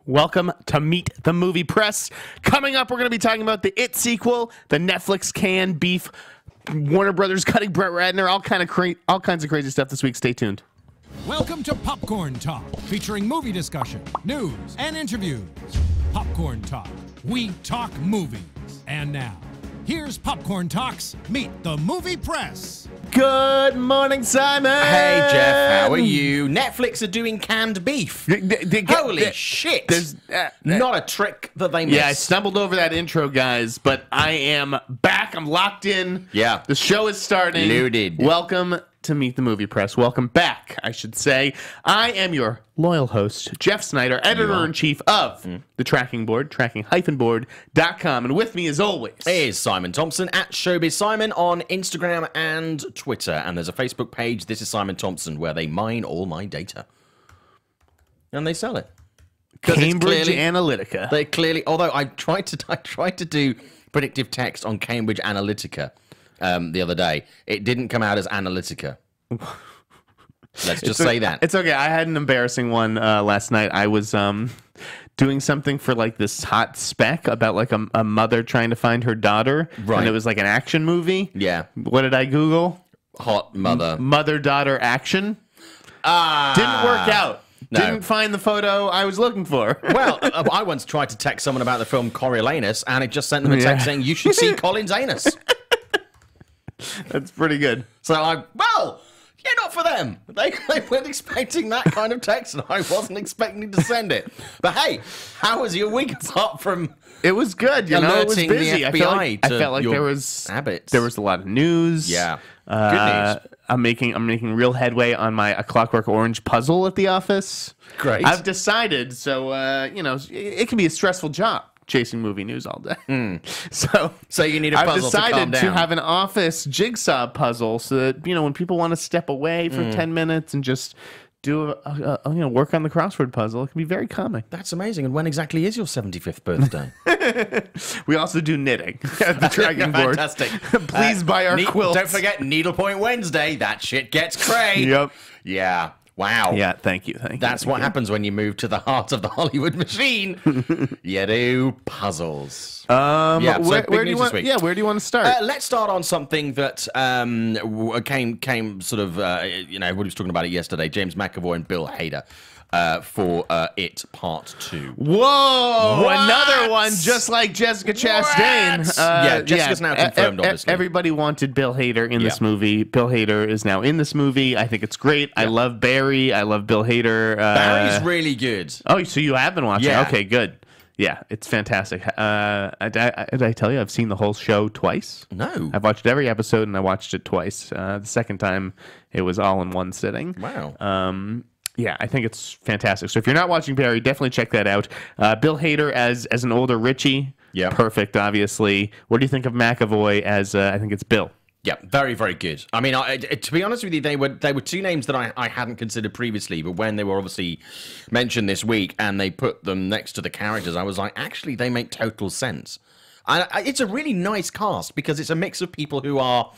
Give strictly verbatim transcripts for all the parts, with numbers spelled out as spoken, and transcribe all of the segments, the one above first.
Welcome to Meet the Movie Press. Coming up, we're going to be talking about the It sequel, the Netflix canned beef, Warner Brothers cutting Brett Ratner, all kind of cra- all kinds of crazy stuff this week. Stay tuned. Welcome to Popcorn Talk, featuring movie discussion, news, and interviews. Popcorn Talk, we talk movies. And now, here's Popcorn Talk's Meet the Movie Press. Good morning, Simon. Hey, Jeff, how are you? Netflix are doing canned beef. They- they- they get- Holy they- shit. There's uh, Not a trick that they missed. Yeah, I stumbled over that intro, guys, but I am back. I'm locked in. Yeah. The show is starting. Loaded. Welcome to Meet the Movie Press. Welcome back, I should say. I am your loyal host, Jeff Snyder, editor-in-chief of Mm. the Tracking Board, tracking dash board dot com. And with me, as always, is Simon Thompson at Showbiz Simon on Instagram and Twitter. And there's a Facebook page, This is Simon Thompson, where they mine all my data. And they sell it. 'Cause it's Cambridge clearly- Analytica. They clearly, although I tried to, I tried to do predictive text on Cambridge Analytica um, the other day. It didn't come out as Analytica. Let's just It's say o- that. It's okay. I had an embarrassing one uh, last night. I was um, doing something for like this hot spec about like a, a mother trying to find her daughter. Right. And it was like an action movie. Yeah. What did I Google? Hot mother. Mother-daughter action. Ah. Didn't work out. No. Didn't find the photo I was looking for. Well, uh, I once tried to text someone about the film Coriolanus, and it just sent them a text Yeah. saying, you should see Colin's anus. That's pretty good. So I'm, well, yeah, not for them. They, they weren't expecting that kind of text, and I wasn't expecting to send it. But hey, how was your week apart from It was good. You know, it was alerting the busy. F B I felt I like, I to felt like your there was habits? there was a lot of news. Yeah. Uh, Good news. I'm making I'm making real headway on my A Clockwork Orange puzzle at the office. Great. I've decided. So uh, you know, it, it can be a stressful job chasing movie news all day. So So you need a I've puzzle to calm decided to down. have an office jigsaw puzzle so that you know when people want to step away for Mm. ten minutes and just do a, a, a, you know work on the crossword puzzle, it can be very calming. That's amazing. And when exactly is your seventy-fifth birthday? We also do knitting at the tracking board. Fantastic. Please Uh, buy our ne- quilts. Don't forget Needlepoint Wednesday. That shit gets cray. Yep. Yeah. Wow. Yeah, thank you, thank you. That's thank what you. happens when you move to the heart of the Hollywood machine. You do puzzles. Um, Yeah, so where, big where do you news want? this week. Yeah, where do you want to start? Uh, let's start on something that um, w- came came sort of uh, you know everybody was talking about it yesterday. James McAvoy and Bill Hader uh, for uh, It Part Two. Whoa! What? Another one, just like Jessica Chastain. What? Uh, Yeah, Jessica's now e- confirmed, e- e- obviously. Everybody wanted Bill Hader in this Yeah. movie. Bill Hader is now in this movie. I think it's great. I love Barry. I love Bill Hader. Uh, Barry's really good. Oh, so you have been watching? Yeah. Okay, good. Yeah, it's fantastic. Uh, I, I, did I tell you I've seen the whole show twice? No. I've watched every episode and I watched it twice. Uh, the second time, it was all in one sitting. Wow. Um, yeah, I think it's fantastic. So if you're not watching Barry, definitely check that out. Uh, Bill Hader as as an older Richie, Yeah. perfect. Obviously, what do you think of McAvoy as? Uh, I think it's Bill. Yeah, very, very good. I mean, I, to be honest with you, they were they were two names that I, I hadn't considered previously, but when they were obviously mentioned this week and they put them next to the characters, I was like, actually, they make total sense. And I, it's a really nice cast because it's a mix of people who are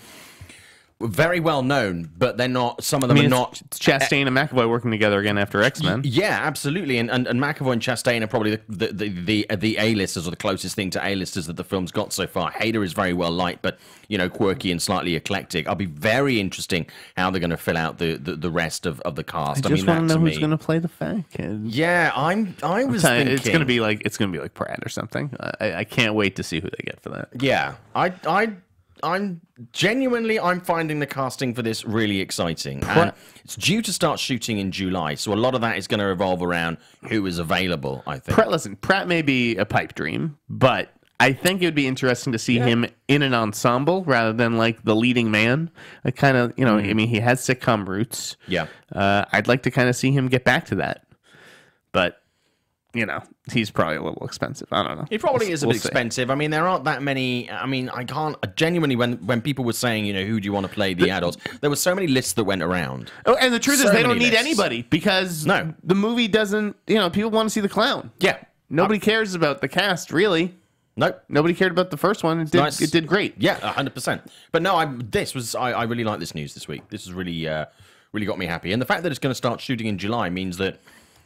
very well known, but they're not. Some of them I mean, are it's, not. it's Chastain and McAvoy working together again after X-Men. Yeah, absolutely. And, and and McAvoy and Chastain are probably the the the, the, the A-listers or the closest thing to A-listers that the film's got so far. Hader is very well liked, but you know, quirky and slightly eclectic. I'll be very interesting how they're going to fill out the, the, the rest of, of the cast. I I, just mean, want that to know to who's me, going to play the fat kid. yeah, I'm. I was Tell you, thinking It's going to be like it's going to be like Pratt or something. I, I can't wait to see who they get for that. Yeah, I I I'm genuinely I'm finding the casting for this really exciting. And it's due to start shooting in July, so a lot of that is going to revolve around who is available, I think. Pratt, listen, Pratt may be a pipe dream, but I think it would be interesting to see him in an ensemble rather than like the leading man. I kind of, you know, I mean, he has sitcom roots. Yeah. Uh, I'd like to kind of see him get back to that, but you know, he's probably a little expensive. I don't know. It probably We'll- is a we'll bit see. expensive. I mean, there aren't that many. I mean, I can't genuinely when when people were saying, you know, who do you want to play the adults? There were so many lists that went around. Oh, and the truth So is, they many don't need lists. anybody because No. the movie doesn't. You know, people want to see the clown. Yeah. Nobody cares about the cast, really. Nope. Nobody cared about the first one. It did. Nice. It did great. Yeah, a hundred percent. But no, I this was I, I really like this news this week. This has really uh, really got me happy, and the fact that it's going to start shooting in July means that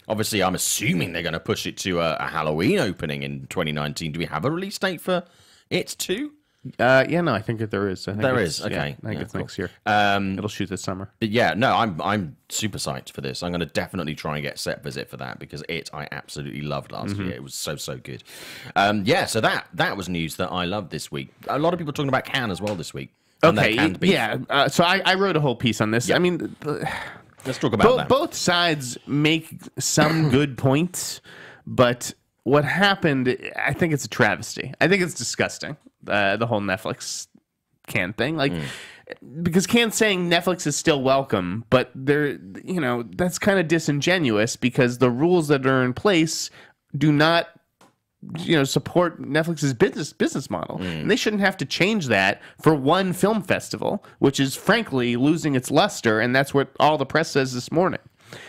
Obviously, I'm assuming they're going to push it to a, a Halloween opening in twenty nineteen. Do we have a release date for It too? Uh, yeah, no, I think that there is. I think There it's- is, okay. Yeah, I think Yeah, it's cool. next year. Um, It'll shoot this summer. But yeah, no, I'm I'm super psyched for this. I'm going to definitely try and get Set Visit for that because it I absolutely loved last Mm-hmm. year. It was so so good. Um, yeah, so that that was news that I loved this week. A lot of people talking about Cannes as well this week. and their Okay, canned beef. yeah. Uh, so I, I wrote a whole piece on this. I mean, the, Let's talk about both, that. both sides make some good points, but what happened, I think it's a travesty. I think it's disgusting, uh, the whole Netflix Cannes thing. Like, because Cannes saying Netflix is still welcome, but they're, you know, that's kind of disingenuous because the rules that are in place do not, you know, support Netflix's business business model, and they shouldn't have to change that for one film festival, which is frankly losing its luster, and that's what all the press says this morning.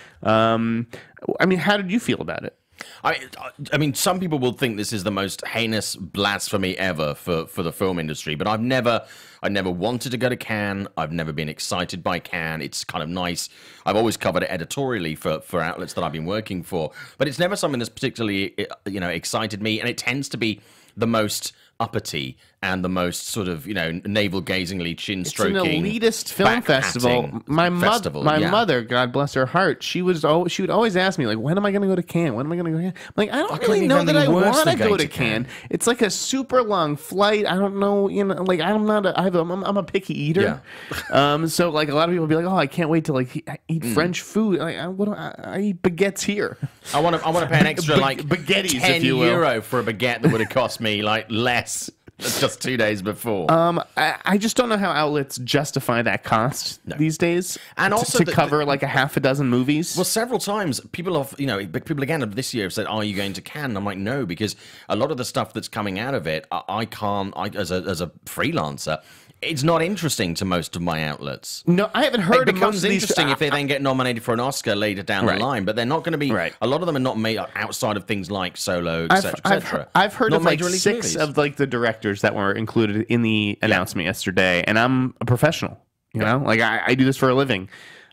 Um, I mean, how did you feel about it? I, I mean, some people will think this is the most heinous blasphemy ever for, for the film industry, but I've never, I never wanted to go to Cannes. I've never been excited by Cannes. It's kind of nice. I've always covered it editorially for, for outlets that I've been working for, but it's never something that's particularly, you know, excited me, and it tends to be the most uppity and the most sort of, you know, navel-gazingly, chin-stroking, It's an elitist film festival. back-patting My mother, festival, my yeah. mother, God bless her heart, she was al- she would always ask me like, when am I going to go to Cannes? When am I going to go to Cannes? I'm like, I don't couldn't really think know of that I anything worse want to than go going to to Cannes. Cannes. It's like a super long flight. I don't know, you know, like I'm not a, I have a, I'm, I'm a picky eater. um, so like a lot of people be like, oh, I can't wait to like e- eat Mm. French food. Like, I, what do I, I eat baguettes here. I want to, I want to pay an extra Ba- like baguettes, if ten you will. euro for a baguette that would have cost me like less just two days before. Um, I, I just don't know how outlets justify that cost these days, And to- also to the- cover like a half a dozen movies. Well, several times people have, you know, people again this year have said, "Are you going to Cannes?" I'm like, "No," because a lot of the stuff that's coming out of it, I, I can't. I, as a as a freelancer, it's not interesting to most of my outlets. no, I haven't heard It of most becomes of these. interesting if they then get nominated for an Oscar later down Right. the line, but they're not going to be. Right. A lot of them are not made outside of things like Solo, et I've, cetera, I've, et cetera. I've heard Not of like major release six movies. of like the directors that were included in the announcement yesterday, and I'm a professional. You know, like I, I do this for a living.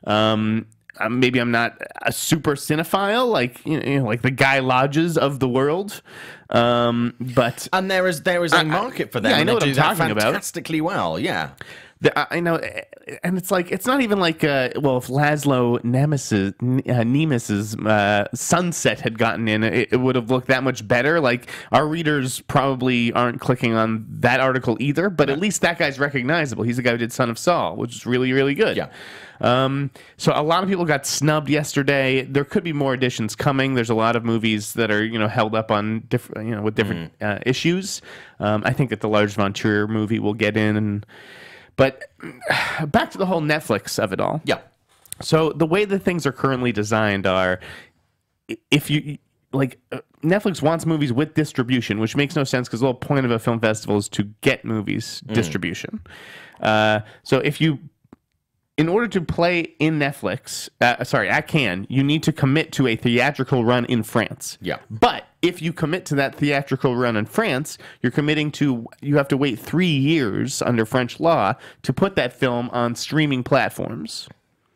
Um, uh, maybe I'm not a super cinephile, like you know, you know, like the Guy Lodges of the world. Um, but And there is there is a I- I- market for them. yeah, I and know they what do I'm that talking about. fantastically well. Yeah. The, I I know, and it's like it's not even like uh, well, if Laszlo Nemesis, uh, Nemes's uh, Sunset had gotten in, it, it would have looked that much better. Like our readers probably aren't clicking on that article either, but at least that guy's recognizable. He's the guy who did Son of Saul, which is really really good. Yeah. Um, so a lot of people got snubbed yesterday. There could be more editions coming. There's a lot of movies that are you know held up on different you know with different uh, issues. Um, I think that the Lars von Trier movie will get in and. But back to the whole Netflix of it all. Yeah. So the way that things are currently designed are, if you like, uh, Netflix wants movies with distribution, which makes no sense because the whole point of a film festival is to get movies distribution. Uh, so if you, in order to play in Netflix, uh, sorry, at Cannes, you need to commit to a theatrical run in France. Yeah. But if you commit to that theatrical run in France, you're committing to, you have to wait three years under French law to put that film on streaming platforms.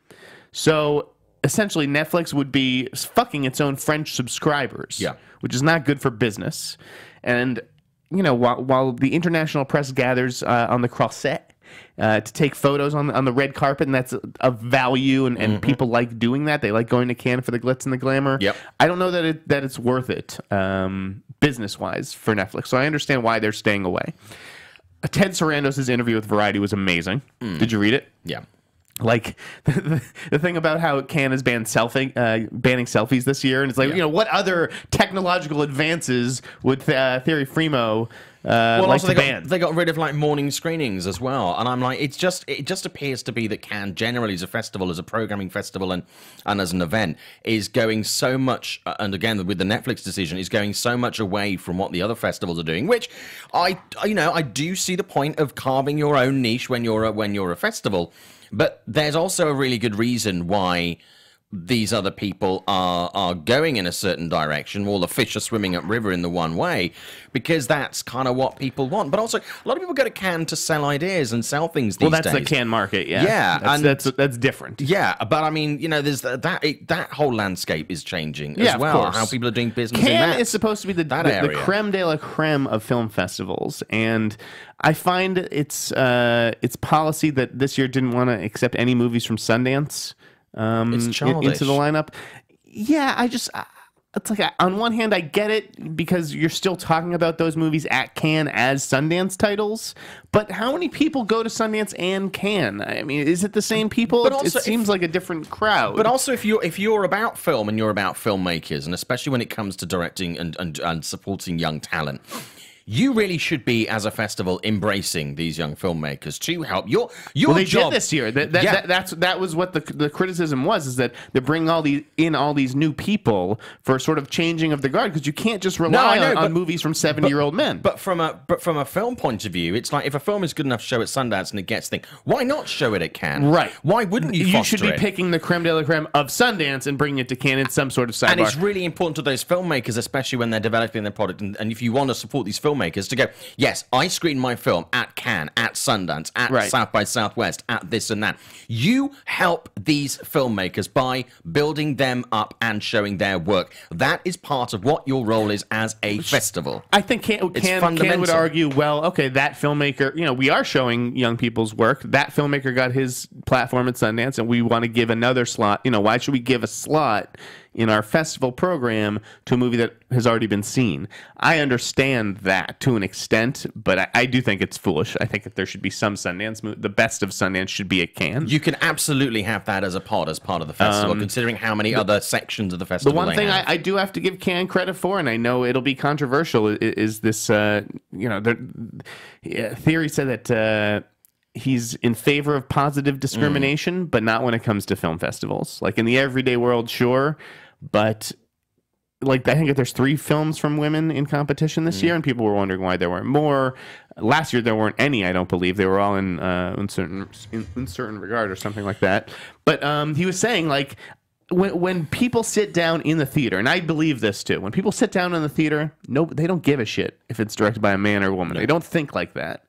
So essentially, Netflix would be fucking its own French subscribers, Yeah. which is not good for business. And, you know, while, while the international press gathers uh, on the Croisette, Uh, to take photos on the, on the red carpet, and that's of value, and, and people like doing that. They like going to Cannes for the glitz and the glamour. Yep. I don't know that it that it's worth it um, business wise for Netflix. So I understand why they're staying away. Uh, Ted Sarandos' interview with Variety was amazing. Did you read it? Yeah. Like the, the thing about how Cannes has banned selfie, uh, banning selfies this year, and it's like Yeah. you know what other technological advances would uh, Thierry Frimo uh, Well, like also to they ban? got, they got rid of like morning screenings as well, and I'm like, it's just it just appears to be that Cannes generally as a festival, as a programming festival, and and as an event is going so much, uh, and again with the Netflix decision, is going so much away from what the other festivals are doing. Which I you know I do see the point of carving your own niche when you're a, when you're a festival, but there's also a really good reason why these other people are are going in a certain direction. All the fish are swimming upriver in the one way, because that's kind of what people want. But also, a lot of people go to Cannes to sell ideas and sell things these Well, that's days. the Cannes market, yeah. Yeah, that's and- that's, that's different. Yeah, but I mean, you know, there's that that, it, that whole landscape is changing Yeah, as of well. course. How people are doing business in Cannes that. is supposed to be the, that the, the area. creme de la creme of film festivals, and I find it's uh, it's policy that this year didn't want to accept any movies from Sundance um, It's in- childish. into the lineup. Yeah, I just. I, It's like, on one hand, I get it because you're still talking about those movies at Cannes as Sundance titles, but how many people go to Sundance and Cannes? I mean, is it the same people? But It- also it seems if- like a different crowd. But also, if you're if you're about film and you're about filmmakers, and especially when it comes to directing and and, and supporting young talent, you really should be, as a festival, embracing these young filmmakers to help your your Well, they job. did this year. That, that, Yeah. that that's that was what the the criticism was, is that they're bringing all these in all these new people for sort of changing of the guard, because you can't just rely I know, on, but- on movies from seventy year old men. But from a but from a film point of view, it's like, if a film is good enough to show at Sundance and it gets things, why not show it at Cannes? Right. Why wouldn't you? you foster should be it? picking the creme de la creme of Sundance and bringing it to Cannes in some sort of sidebar. And it's really important to those filmmakers, especially when they're developing their product. And, and if you want to support these filmmakers, to go, yes, I screened my film at Cannes, at Sundance, at Right. South by Southwest, at this and that. You help these filmmakers by building them up and showing their work. That is part of what your role is as a festival. I think Can, It's Can, Can would fundamental. argue, well, okay, that filmmaker, you know, we are showing young people's work. That filmmaker got his platform at Sundance, and we want to give another slot. You know, why should we give a slot in our festival program to a movie that has already been seen? I understand that to an extent, but I, I do think it's foolish. I think that there should be some Sundance movie. The best of Sundance should be at Cannes. You can absolutely have that as a pod, as part of the festival, considering how many other sections of the festival The one they thing I, have. I do have to give Cannes credit for, and I know it'll be controversial, is, is this, uh, you know, the yeah, theory said that uh, he's in favor of positive discrimination, but not when it comes to film festivals. Like in the everyday world, sure, but like I think that there's three films from women in competition this year, and people were wondering why there weren't more. Last year there weren't any, I don't believe. They were all in uh, in certain in, in certain regard or something like that. But um, he was saying, like, when when people sit down in the theater, and I believe this too, when people sit down in the theater, no, they don't give a shit if it's directed by a man or a woman. They don't think like that.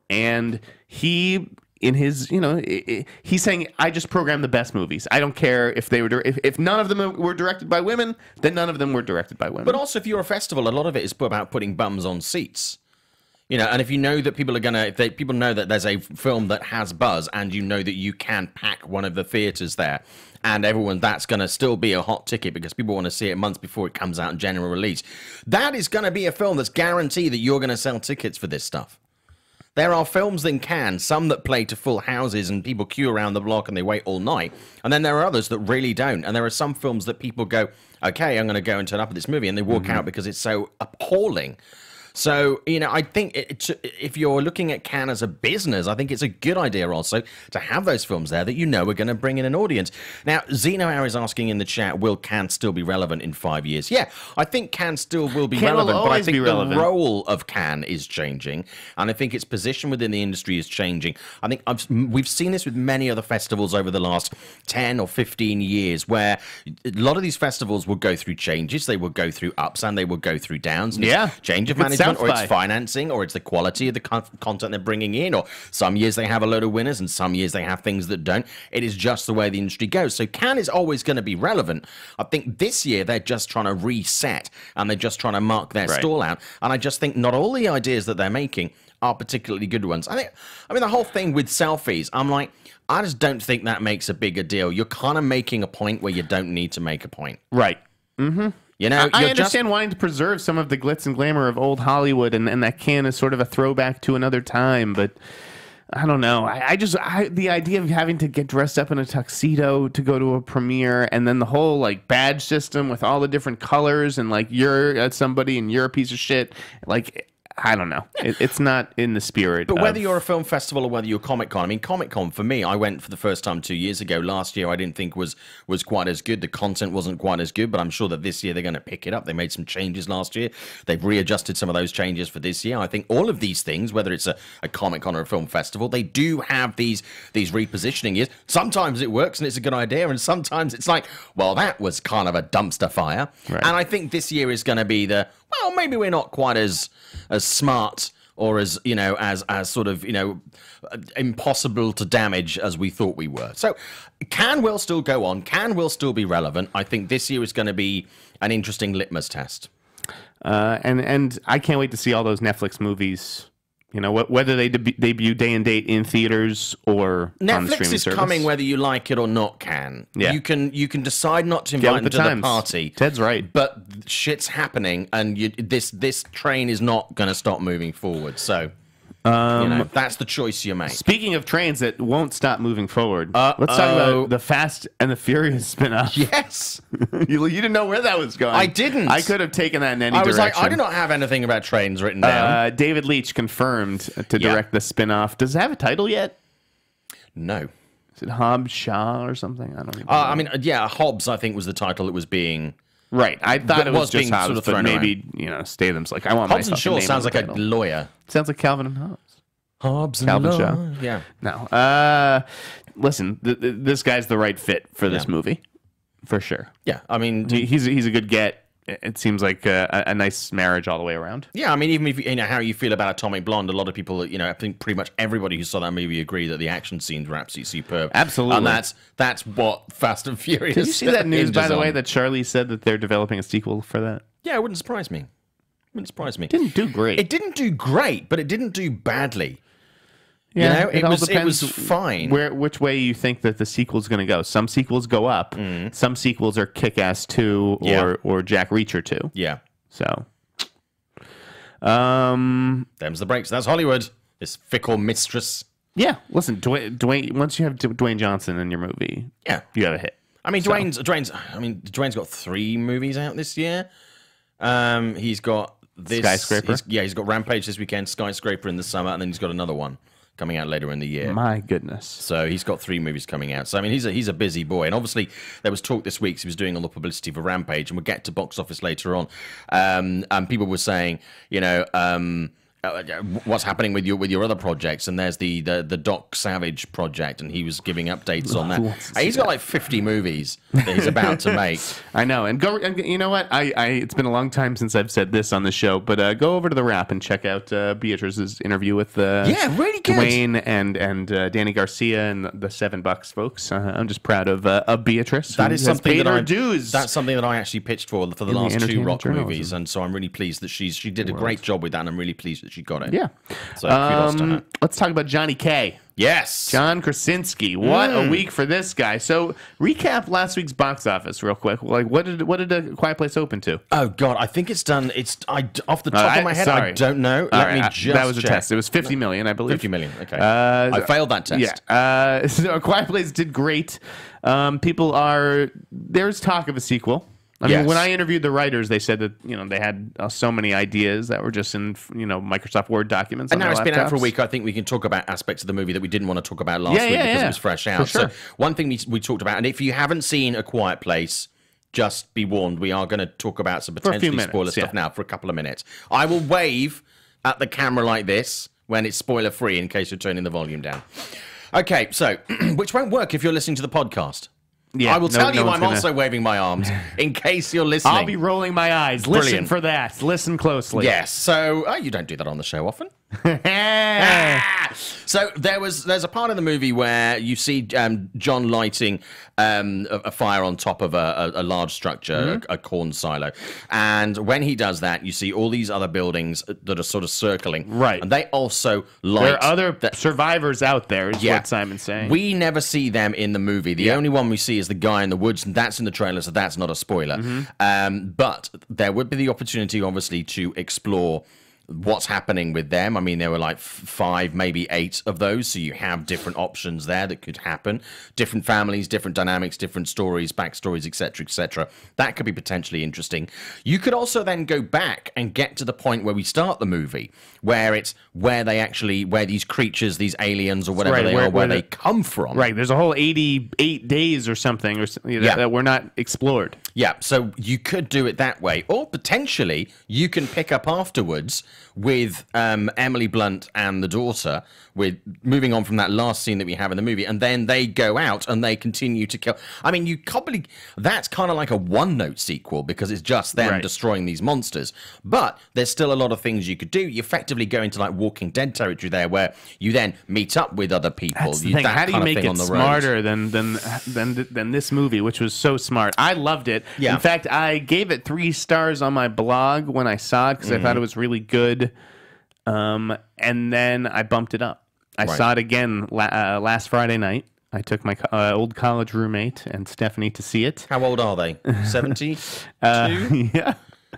And he, in his, you know, i- i- he's saying, I just program the best movies. I don't care if they were, dir- if, if none of them were directed by women, then none of them were directed by women. But also, if you're a festival, a lot of it is about putting bums on seats. You know, and if you know that people are gonna, if they, people know that there's a film that has buzz, and you know that you can pack one of the theaters there, and everyone, that's gonna still be a hot ticket because people want to see it months before it comes out in general release. That is gonna be a film that's guaranteed that you're gonna sell tickets for this stuff. There are films in Cannes, some that play to full houses and people queue around the block and they wait all night. And then there are others that really don't. And there are some films that people go, okay, I'm going to go and turn up at this movie, and they walk Mm-hmm. out because it's so appalling. So, you know, I think it, it, if you're looking at Cannes as a business, I think it's a good idea also to have those films there that you know are going to bring in an audience. Now, Zeno Hour is asking in the chat, will Cannes still be relevant in five years? Yeah, I think Cannes still will be Cannes will relevant, but I always think be the relevant. role of Cannes is changing, and I think its position within the industry is changing. I think I've, we've seen this with many other festivals over the last ten or fifteen years, where a lot of these festivals will go through changes, they will go through ups, and they will go through downs. And it's Yeah. change of Look at management, South or it's by. financing, or it's the quality of the con- content they're bringing in, or some years they have a load of winners, and some years they have things that don't. It is just the way the industry goes. So Cannes is always going to be relevant. I think this year they're just trying to reset, and they're just trying to mark their Right. stall out. And I just think not all the ideas that they're making are particularly good ones. I think, I mean, the whole thing with selfies, I'm like, I just don't think that makes a bigger deal. You're kind of making a point where you don't need to make a point. right. You know, I you're understand just, wanting to preserve some of the glitz and glamour of old Hollywood, and, and that Cannes is sort of a throwback to another time, but I don't know. I, I just, I, the idea of having to get dressed up in a tuxedo to go to a premiere, and then the whole like badge system with all the different colors, and like you're uh, somebody and you're a piece of shit. Like, I don't know. It, it's not in the spirit. But whether of, you're a film festival or whether you're Comic Con, I mean, Comic Con for me, I went for the first time two years ago. Last year, I didn't think was was quite as good. The content wasn't quite as good, but I'm sure that this year they're going to pick it up. They made some changes last year. They've readjusted some of those changes for this year. I think all of these things, whether it's a, a Comic Con or a film festival, they do have these these repositioning years. Sometimes it works and it's a good idea, and sometimes it's like, well, that was kind of a dumpster fire. Right. And I think this year is going to be the, well, maybe we're not quite as as smart or as, you know, as as sort of, you know, impossible to damage as we thought we were. So can Will still go on? Can Will still be relevant? I think this year is going to be an interesting litmus test. Uh, and and I can't wait to see all those Netflix movies. You know, wh- whether they deb- debut day and date in theaters or on the Netflix streaming is service. coming whether you like it or not, Can. Yeah. You can you can decide not to Get invite with them the to times. the party. Ted's right. But shit's happening, and you, this this train is not going to stop moving forward. So, Um, you know, that's the choice you make. Speaking of trains that won't stop moving forward, Uh-oh. let's talk about the Fast and the Furious spinoff. Yes. you, you didn't know where that was going. I didn't. I could have taken that in any I was direction. like, I do not have anything about trains written down. Uh, David Leitch confirmed to Yeah. direct the spinoff. Does it have a title yet? No. Is it Hobbs Shaw or something? I don't even Uh, know. I mean, uh, yeah, Hobbs, I think, was the title it was being. Right. I thought But it was, was just being Hobbs, sort of but thrown maybe, you know, Statham's like, I want Hobbs my and fucking Shaw name sounds on like the a title. lawyer. Sounds like Calvin and Hobbes. Hobbs and Calvin Law. Shaw. Yeah. No. Uh, listen, th- th- this guy's the right fit for this Yeah. movie, for sure. Yeah. I mean, He- He's he's a good get. It seems like a, a nice marriage all the way around. yeah, I mean, even if you know how you feel about Atomic Blonde, a lot of people, you know, I think pretty much everybody who saw that movie agree that the action scenes were absolutely superb. Absolutely. And that's that's what Fast and Furious. Did you see that news, by hinges the way, on. that Charlie said that they're developing a sequel for that? Yeah, it wouldn't surprise me. Wouldn't surprise me. Didn't do great. It didn't do great, but it didn't do badly. Yeah, you know, it all was it depends was fine. Where which way you think that the sequel's going to go? Some sequels go up. Some sequels are Kick-Ass two or Mm. Yeah. or Jack Reacher two. Yeah, So, um, them's the breaks. That's Hollywood. This fickle mistress. yeah. Listen, Dwayne, Dwayne. Once you have D- Dwayne Johnson in your movie, Yeah. you have a hit. I mean, So- Dwayne's Dwayne's. I mean, Dwayne's got three movies out this year. Um, he's got this Skyscraper? he's- yeah, he's got Rampage this weekend, Skyscraper in the summer, and then he's got another one coming out later in the year. My goodness. So he's got three movies coming out. So I mean, he's a he's a busy boy, and obviously there was talk this week. So he was doing all the publicity for Rampage, and we'll get to box office later on. Um, and people were saying, you know, um, uh, what's happening with your with your other projects? And there's the the, the Doc Savage project, and he was giving updates on Who wants to that. see He's got that? like fifty movies that he's about to make. I know, and go. And you know what? I, I it's been a long time since I've said this on the show, but uh, go over to the Wrap and check out uh, Beatrice's interview with uh, Yeah, really good. Dwayne and and uh, Danny Garcia and the Seven Bucks folks. Uh, I'm just proud of uh, of Beatrice. That who is has something paid that her I dues. That's something that I actually pitched for for the In the last two entertainment Rock journalism movies, and so I'm really pleased that she's she did a World. great job with that, and I'm really pleased that she got it. yeah. So kudos to Um, her. let's talk about Johnny K. Yes. John Krasinski. What Mm. a week for this guy. So recap last week's box office real quick. Like what did what did a Quiet Place open to? Oh God, I think it's done. It's I off the top Uh, I- of my head, I sorry. don't know. All Let right, me I- just that was a check. test. It was fifty million, I believe. Fifty million. Okay, Uh, I failed that test. Yeah. Uh, so A Quiet Place did great. Um, people are there's talk of a sequel. I Yes. mean, when I interviewed the writers, they said that you know they had uh, so many ideas that were just in you know Microsoft Word documents. And on now their it's been out for a laptops. week. I think we can talk about aspects of the movie that we didn't want to talk about last Yeah, week yeah, because yeah. it was fresh For out. sure. So one thing we, we talked about, and if you haven't seen A Quiet Place, just be warned, we are going to talk about some a few potentially minutes, spoiler stuff yeah. now for a couple of minutes. I will wave at the camera like this when it's spoiler free in case you're turning the volume down. Okay, so which won't work if you're listening to the podcast. Yeah, I will no- tell no you one's I'm gonna- also waving my arms in case you're listening. I'll be rolling my eyes. Listen Brilliant. for that. Listen closely. Yes, so oh, you don't do that on the show often. Yeah. So there was there's a part of the movie where you see um, John lighting um, a, a fire on top of a, a, a large structure, a, a corn silo, and when he does that, you see all these other buildings that are sort of circling, Right. And they also light. There are other the- survivors out there, is Yeah. what Simon's saying. We never see them in the movie. The only one we see is the guy in the woods, and that's in the trailer, so that's not a spoiler. Mm-hmm. Um, but there would be the opportunity, obviously, to explore what's happening with them. I mean, there were like f- five, maybe eight of those, so you have different options there that could happen. Different families, different dynamics, different stories, backstories, et cetera, et cetera. That could be potentially interesting. You could also then go back and get to the point where we start the movie, where it's where they actually, where these creatures, these aliens or whatever Right, they where- are, where where they the- come from. Right. There's a whole eighty-eight days or something, or something that, Yeah. that were not explored. Yeah, so you could do it that way, or potentially you can pick up afterwards with um, Emily Blunt and the daughter, with moving on from that last scene that we have in the movie, and then they go out and they continue to kill. I mean, you probably that's kind of like a one-note sequel because it's just them Right. destroying these monsters. But there's still a lot of things you could do. You effectively go into like Walking Dead territory there, where you then meet up with other people. That's the You- thing. that How do you kind of make thing it on the road. smarter than than than than this movie, which was so smart? I loved it. Yeah. In fact, I gave it three stars on my blog when I saw it because Mm-hmm. I thought it was really good. Um, and then I bumped it up. I Right. saw it again la- uh, last Friday night. I took my co- uh, old college roommate and Stephanie to see it. How old are they? seventy? Uh, yeah.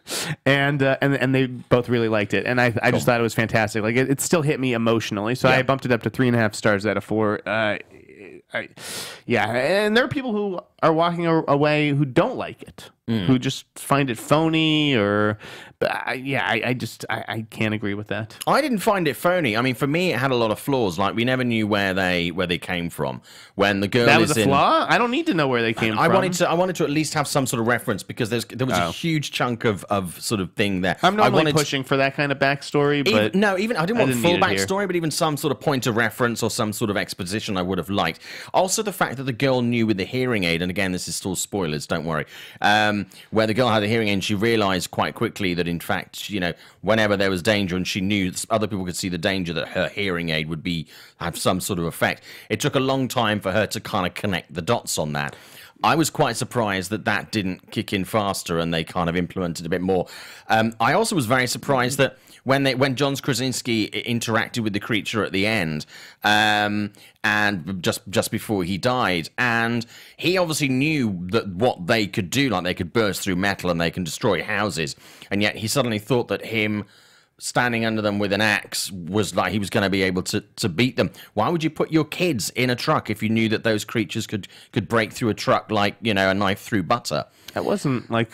And uh, and and they both really liked it, and I I just thought it was fantastic. Like it, it still hit me emotionally, so Yeah. I bumped it up to three and a half stars out of four. Uh, I, yeah, and there are people who are walking a- away who don't like it, who just find it phony, or but I, yeah, I, I just I, I can't agree with that. I didn't find it phony. I mean, for me, it had a lot of flaws. Like we never knew where they where they came from. When the girl That is was a in, flaw. I don't need to know where they came I from. wanted to I wanted to at least have some sort of reference because there's there was Oh. a huge chunk of, of sort of thing there. I'm I normally wanted pushing for that kind of backstory, Even, but no, even I didn't I want didn't full need it here. backstory, but even some sort of point of reference or some sort of exposition I would have liked. Also, the fact that the girl knew with the hearing aid, and again, this is still spoilers, don't worry, um, where the girl had the hearing aid, and she realized quite quickly that, in fact, you know, whenever there was danger, and she knew that other people could see the danger, that her hearing aid would be have some sort of effect. It took a long time for her to kind of connect the dots on that. I was quite surprised that that didn't kick in faster and they kind of implemented a bit more. Um, I also was very surprised that when they when John Krasinski interacted with the creature at the end, um, and just just before he died, and he obviously knew that what they could do, like they could burst through metal and they can destroy houses, and yet he suddenly thought that him standing under them with an axe was like he was going to be able to, to beat them. Why would you put your kids in a truck if you knew that those creatures could, could break through a truck like, you know, a knife through butter? that wasn't like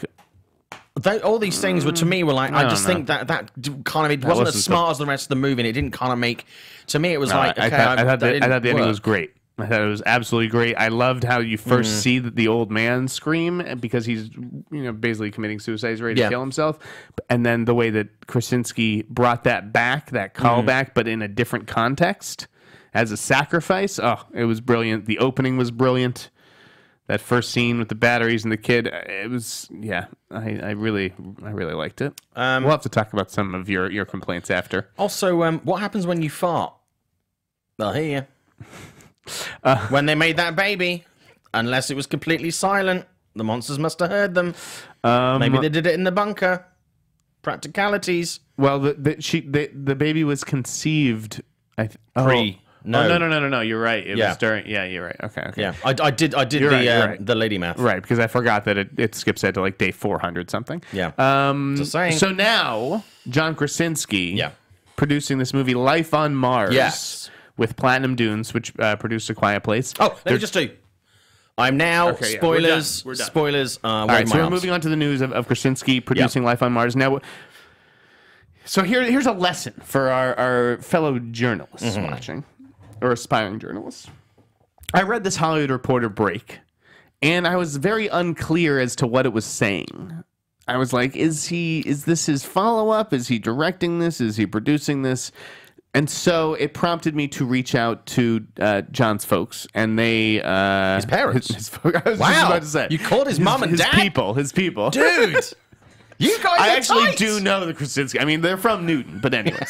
They, all these things were, to me, were like, I, I just don't think that that d- kind of, it wasn't, wasn't as smart as the rest of the movie, and it didn't kind of make, to me, it was No, like, I, okay, I thought, I, that thought the, I didn't thought the ending work. was great. I thought it was absolutely great. I loved how you first Mm. see the, the old man scream because he's, you know, basically committing suicide, he's ready Yeah. to kill himself, and then the way that Krasinski brought that back, that Mm-hmm. callback, but in a different context as a sacrifice. Oh, it was brilliant. The opening was brilliant. That first scene with the batteries and the kid, it was yeah. I, I really, I really liked it. Um, we'll have to talk about some of your, your complaints after. Also, um, what happens when you fart? They'll hear you. Uh, when they made that baby, unless it was completely silent, the monsters must have heard them. Um, Maybe they did it in the bunker. Practicalities. Well, the, the she the, the baby was conceived. I th- Pre- Oh. no. Oh, no, no, no, no, no. You're right. It Yeah. was during. Yeah, you're right. Okay, okay. Yeah, I, I did. I did You're the right, you're uh, right. the lady math. Right, because I forgot that it, it skips ahead to like day four hundred something. Yeah. Um. Just saying. So now John Krasinski. Yeah. Producing this movie, Life on Mars. Yes. With Platinum Dunes, which uh, produced A Quiet Place. Oh, let They're- me just do. I'm now Okay, yeah, we're done, spoilers. we're done. Spoilers. Uh, All right, so we're moving on to the news of, of Krasinski producing Life on Mars. Now, so here, here's a lesson for our, our fellow journalists Mm-hmm. watching, or aspiring journalists. I read this Hollywood Reporter break, and I was very unclear as to what it was saying. I was like, is he, is this his follow-up? Is he directing this? Is he producing this? And so it prompted me to reach out to uh, John's folks, and they uh, His parents? His, his, folks- I was Wow. just about to say You called his mom and his dad? people, his people, Dude, you guys. I are actually tight. do know the Krasinski. I mean, they're from Newton, but anyways.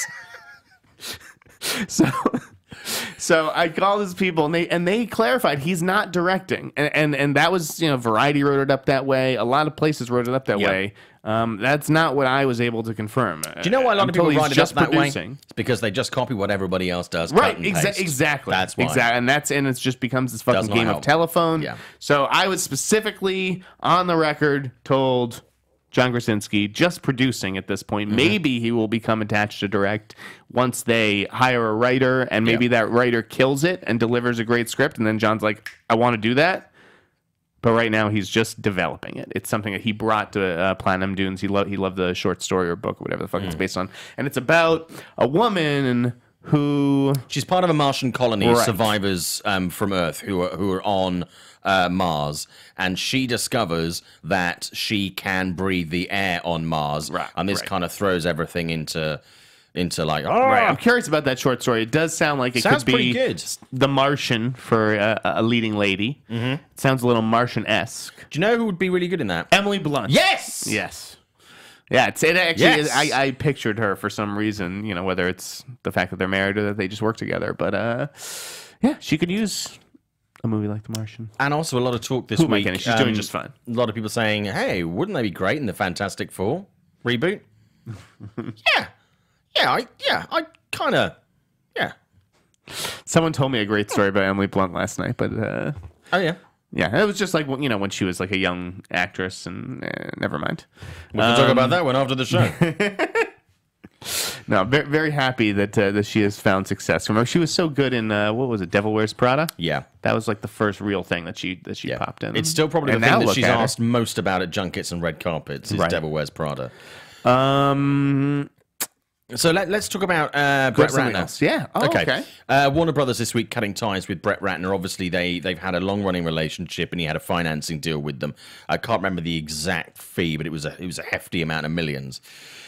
so, so I called his people, and they and they clarified he's not directing, and and, and that was, you know, Variety wrote it up that way. A lot of places wrote it up that Yeah. way. Um, that's not what I was able to confirm. Do you know why a lot of Until people he's write it just up that producing. way? It's because they just copy what everybody else does. cut Right, and exa- paste. exactly. That's why. Exactly, and that's and it just becomes this fucking Does not game help. of telephone. Yeah. So I was specifically on the record told John Krasinski, just producing at this point. Mm-hmm. Maybe he will become attached to direct once they hire a writer, and maybe yeah. that writer kills it and delivers a great script, and then John's like, I want to do that. But right now, he's just developing it. It's something that he brought to uh, Platinum Dunes. He, lo- he loved the short story or book or whatever the fuck mm. it's based on. And it's about a woman who... She's part of a Martian colony, right. survivors um, from Earth who are, who are on uh, Mars. And she discovers that she can breathe the air on Mars. Right, and this right. kind of throws everything into... into like, oh, right. I'm curious about that short story. It does sound like it sounds could be pretty good. The Martian for uh, a leading lady. Mm-hmm. It sounds a little Martian-esque. Do you know who would be really good in that? Emily Blunt. Yes! Yes. Yeah, it's, it actually yes. is, I, I pictured her for some reason, you know, whether it's the fact that they're married or that they just work together. But, uh, yeah, she could use a movie like The Martian. And also a lot of talk this Who week. She's um, doing just fine. A lot of people saying, hey, wouldn't they be great in the Fantastic Four reboot? yeah. Yeah, I, yeah, I kind of, yeah. Someone told me a great story about Emily Blunt last night, but... Uh, oh, yeah? Yeah, it was just like, you know, when she was like a young actress, and uh, never mind. We can um, talk about that one after the show. No, very, very happy that uh, that she has found success. Remember, she was so good in, uh, what was it, Devil Wears Prada? Yeah. That was like the first real thing that she that she yeah. popped in. It's still probably and the thing that look she's at asked her. most about at junkets and red carpets is Right. Devil Wears Prada. Um... So let, let's talk about uh, Brett Ratner. Else. Yeah. Oh, okay. okay. Uh, Warner Brothers this week cutting ties with Brett Ratner. Obviously, they they've had a long running relationship, and he had a financing deal with them. I can't remember the exact fee, but it was a it was a hefty amount of millions.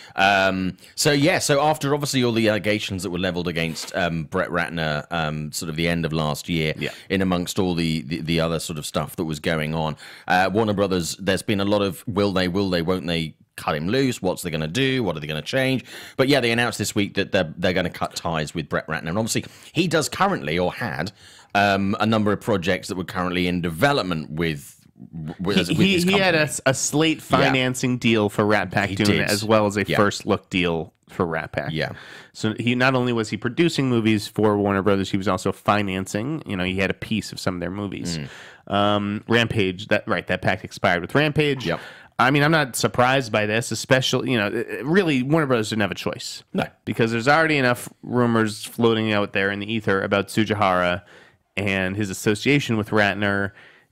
Um, so yeah, so after obviously all the allegations that were leveled against um, Brett Ratner, um, sort of the end of last year, yeah. in amongst all the, the the other sort of stuff that was going on, uh, Warner Brothers, there's been a lot of will they, will they, won't they cut him loose? What's they going to do? What are they going to change? But yeah, they announced this week that they're they're going to cut ties with Brett Ratner, and obviously he does currently or had um, a number of projects that were currently in development with. With, he with he, he had a, a slate financing yeah. deal for Rat Pack Dune, as well as a yeah. first look deal for Rat Pack. Yeah. So he not only was he producing movies for Warner Brothers, he was also financing. You know, he had a piece of some of their movies. Mm. Um, Rampage, that right, that pact expired with Rampage. Yep. I mean, I'm not surprised by this, especially, you know, really, Warner Brothers didn't have a choice. No. Because there's already enough rumors floating out there in the ether about Tsujihara and his association with Ratner,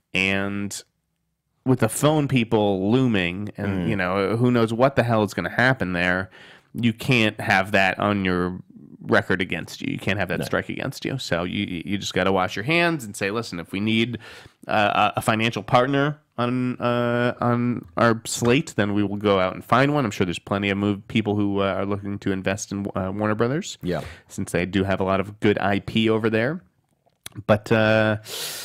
and with the phone people looming, and, mm. you know, who knows what the hell is going to happen there, you can't have that on your record against you. You can't have that no. strike against you. So you you just got to wash your hands and say, listen, if we need uh, a financial partner on uh, on our slate, then we will go out and find one. I'm sure there's plenty of move people who uh, are looking to invest in uh, Warner Brothers. Yeah, since they do have a lot of good I P over there. But uh,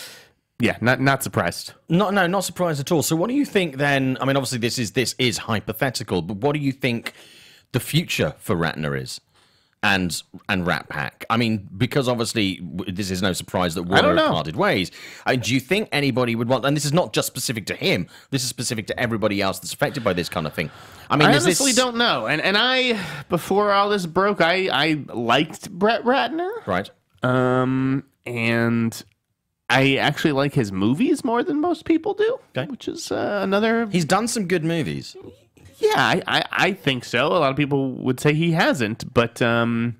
yeah, not not surprised. Not no, not surprised at all. So what do you think then? I mean, obviously this is this is hypothetical, but what do you think the future for Ratner is? And and Rat Pack. I mean, because obviously this is no surprise that Warner have parted ways. Uh, do you think anybody would want? And this is not just specific to him. This is specific to everybody else that's affected by this kind of thing. I mean, I is honestly this... don't know. And and I before all this broke, I I liked Brett Ratner. Right. Um, and I actually like his movies more than most people do. Okay. Which is uh, another. He's done some good movies. Yeah, I, I, I think so. A lot of people would say he hasn't, but um,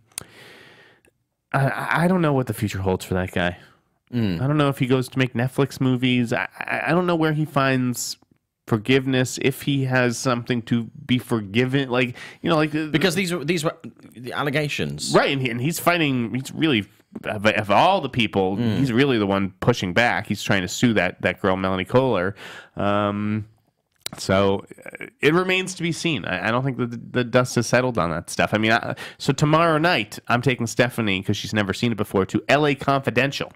I, I don't know what the future holds for that guy. Mm. I don't know if he goes to make Netflix movies. I, I, I don't know where he finds forgiveness, if he has something to be forgiven. Like, you know, like because these were these were the allegations, right? And, he, and he's fighting. He's really of, of all the people, mm. he's really the one pushing back. He's trying to sue that that girl Melanie Kohler. Um, So uh, it remains to be seen. I, I don't think that the, the dust has settled on that stuff. I mean, I, so tomorrow night, I'm taking Stephanie, because she's never seen it before, to L A Confidential.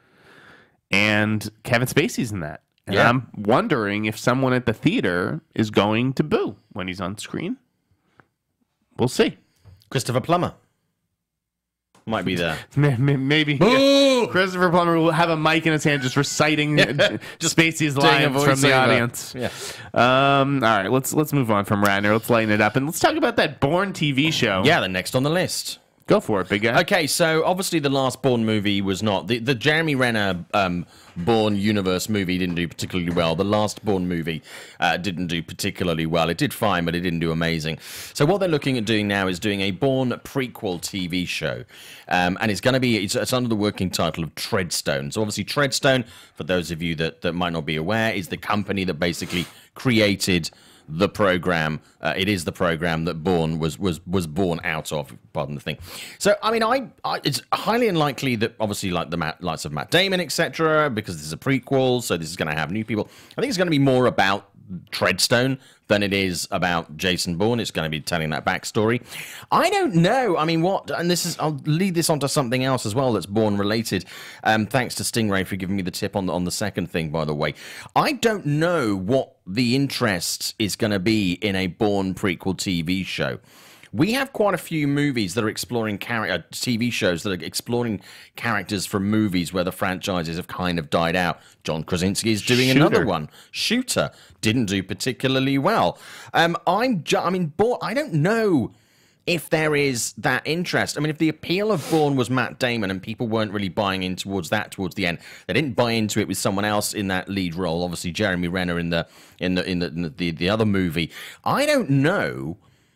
And Kevin Spacey's in that. And yeah. I'm wondering if someone at the theater is going to boo when he's on screen. We'll see. Christopher Plummer might be there. Maybe yeah. Christopher Plummer will have a mic in his hand, just reciting yeah. just Spacey's lines from the audience. Yeah. Um, all right, let's let's move on from Ratner. Let's lighten it up and let's talk about that Bourne T V show. Yeah, the next on the list. Go for it, big guy. Okay, so obviously the last Bourne movie was not the the Jeremy Renner um, Bourne universe movie didn't do particularly well. The last Bourne movie uh, didn't do particularly well. It did fine, but it didn't do amazing. So what they're looking at doing now is doing a Bourne prequel T V show, um, and it's going to be it's, it's under the working title of Treadstone. So obviously Treadstone, for those of you that that might not be aware, is the company that basically created the program. Uh, it is the program that Bourne was was was born out of. Pardon the thing. So I mean, I, I it's highly unlikely that obviously like the Matt, likes of Matt Damon, et cetera, because this is a prequel, so this is going to have new people. I think it's going to be more about Treadstone than it is about Jason Bourne. It's going to be telling that backstory. I don't know. I mean, what? And this is. I'll lead this onto something else as well that's Bourne related. Um, thanks to Stingray for giving me the tip on the, on the second thing. By the way, I don't know what the interest is going to be in a Bourne prequel T V show. We have quite a few movies that are exploring character T V shows that are exploring characters from movies where the franchises have kind of died out. John Krasinski is doing Shooter. another one. Shooter didn't do particularly well. Um, I'm, ju- I mean, Bourne, I don't know if there is that interest. I mean, if the appeal of Bourne was Matt Damon and people weren't really buying in towards that towards the end, they didn't buy into it with someone else in that lead role. Obviously, Jeremy Renner in the in the in the in the, the, the other movie. I don't know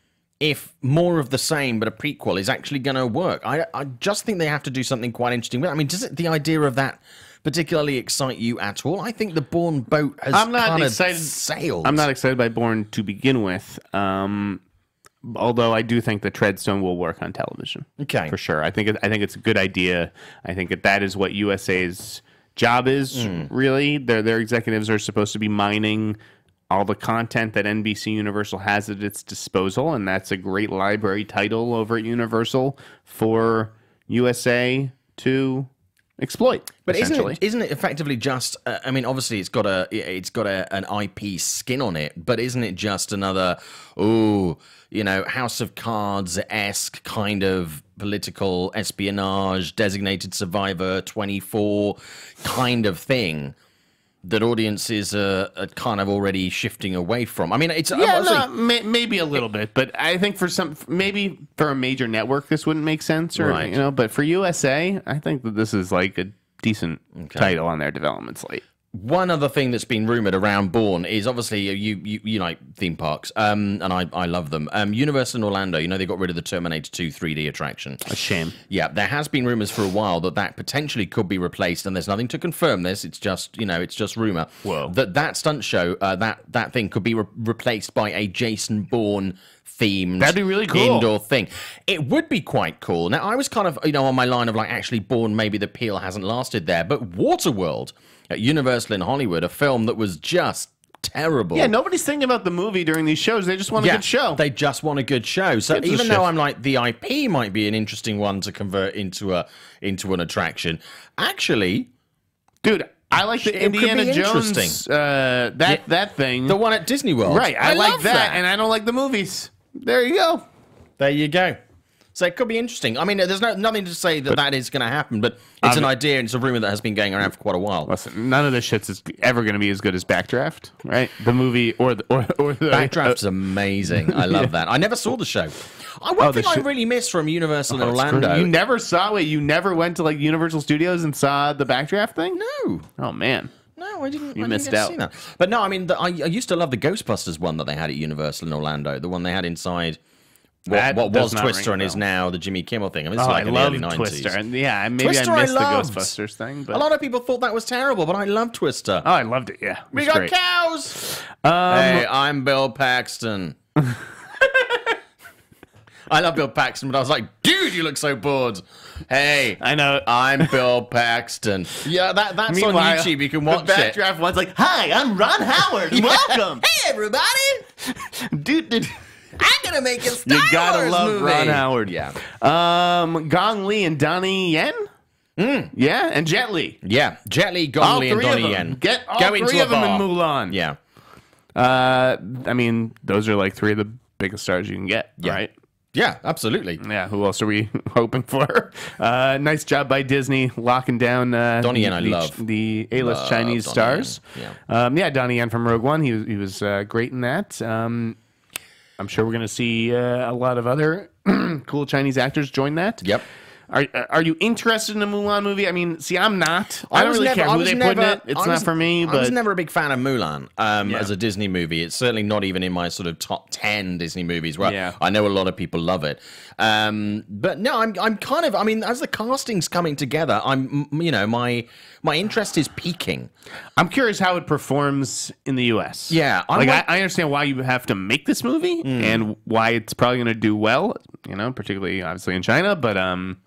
if more of the same but a prequel is actually going to work. I, I just think they have to do something quite interesting. I mean, does it, the idea of that particularly excite you at all? I think the Bourne boat has I'm not kind excited. of sailed. I'm not excited by Bourne to begin with. Um, although I do think that Treadstone will work on television. Okay. For sure. I think it, I think it's a good idea. I think that that is what U S A's job is, Mm. really. Their their executives are supposed to be mining all the content that N B C Universal has at its disposal, and that's a great library title over at Universal for U S A to exploit. But isn't essentially. it, isn't it effectively just? Uh, I mean, obviously it's got a it's got a, an I P skin on it, but isn't it just another oh you know House of Cards esque kind of political espionage, designated survivor twenty-four kind of thing that audiences are, are kind of already shifting away from? I mean, it's Yeah, obviously- no, may, maybe a little bit, but I think for some, maybe for a major network, this wouldn't make sense, or Right. you know. But for U S A, I think that this is like a decent title on their development slate. One other thing that's been rumored around Bourne is obviously you you, you like theme parks, um, and I, I love them. Um, Universal in Orlando, you know, they got rid of the Terminator two three D attraction. A shame. Yeah, there has been rumors for a while that that potentially could be replaced, and there's nothing to confirm this. It's just, you know, it's just rumor. Whoa. That that stunt show, uh, that that thing could be re- replaced by a Jason Bourne themed That'd be really cool. indoor thing. It would be quite cool. Now, I was kind of, you know, on my line of like, actually, Bourne, maybe the appeal hasn't lasted there, but Waterworld at Universal in Hollywood, a film that was just terrible. Yeah, nobody's thinking about the movie during these shows. They just want a Yeah, good show. They just want a good show. So It's a even though shift. I'm like the I P might be an interesting one to convert into a into an attraction, actually, Dude, I like the It could be Indiana Jones. interesting. Uh, that Yeah. that thing. the one at Disney World, right. I, like love that, and I don't like the movies. There you go. there you go. So it could be interesting. I mean, there's no nothing to say that that is going to happen, but it's an idea and it's a rumor that has been going around for quite a while. Listen, none of this shit's is ever going to be as good as Backdraft, right? The movie or the or, or the Backdraft's amazing. I love that. I never saw the show. I, one Oh, the thing I sh- really miss from Universal in Oh, it's Orlando. great. You never saw it. You never went to like Universal Studios and saw the Backdraft thing. no. Oh man. No, I didn't. You I missed didn't get to out. see that. But no, I mean, the, I, I used to love the Ghostbusters one that they had at Universal in Orlando. The one they had inside what, That what does was not Twister ring a and is bell. now the Jimmy Kimmel thing. I mean, it's Oh, like I in the love early nineties. Twister, and yeah, maybe Twister I missed the loved. Ghostbusters thing, but A lot of people thought that was terrible, but I love Twister. oh, I loved it. Yeah, it we was got great. cows. Um, Hey, I'm Bill Paxton. I love Bill Paxton, but I was like, dude, you look so bored. Hey, I know. I'm Bill Paxton. Yeah, that, that's on Meanwhile, YouTube. You can watch the it. Backdraft one's like, "Hi, I'm Ron Howard. Welcome, Hey, everybody. dude." dude. I'm gonna make a Star You gotta Wars love movie. Ron Howard. Yeah, Um, Gong Li and Donnie Yen. Mm. Yeah, and Jet Li. yeah. Jet Li, All Gong Li, and three of Donnie them. Yen. Get all Go three into a of them in bar. Mulan. Yeah, Uh, I mean, those are like three of the biggest stars you can get, Yeah. right? yeah, absolutely. Yeah. Who else are we hoping for? Uh, nice job by Disney locking down uh, Donnie the, Yen I the, love. the A-list Love Chinese Donnie stars. Yen, Um, yeah, Donnie Yen from Rogue One. He was he was uh, great in that. Um, I'm sure we're going to see uh, a lot of other cool Chinese actors join that. Yep. Are are you interested in a Mulan movie? I mean, see, I'm not. I, I don't was really never- care I who was they never- put in it. It's I not was- for me. I was But never a big fan of Mulan um, Yeah. as a Disney movie. It's certainly not even in my sort of top ten Disney movies. Where Yeah. I know a lot of people love it. Um, but no, I'm I'm kind of. I mean, as the casting's coming together, I'm you know my my interest is peaking. I'm curious how it performs in the U S. Yeah, I'm like I, like- I understand why you have to make this movie and why it's probably going to do well. You know, particularly obviously in China, but um.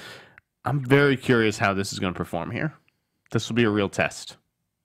I'm very curious how this is going to perform here. This will be a real test.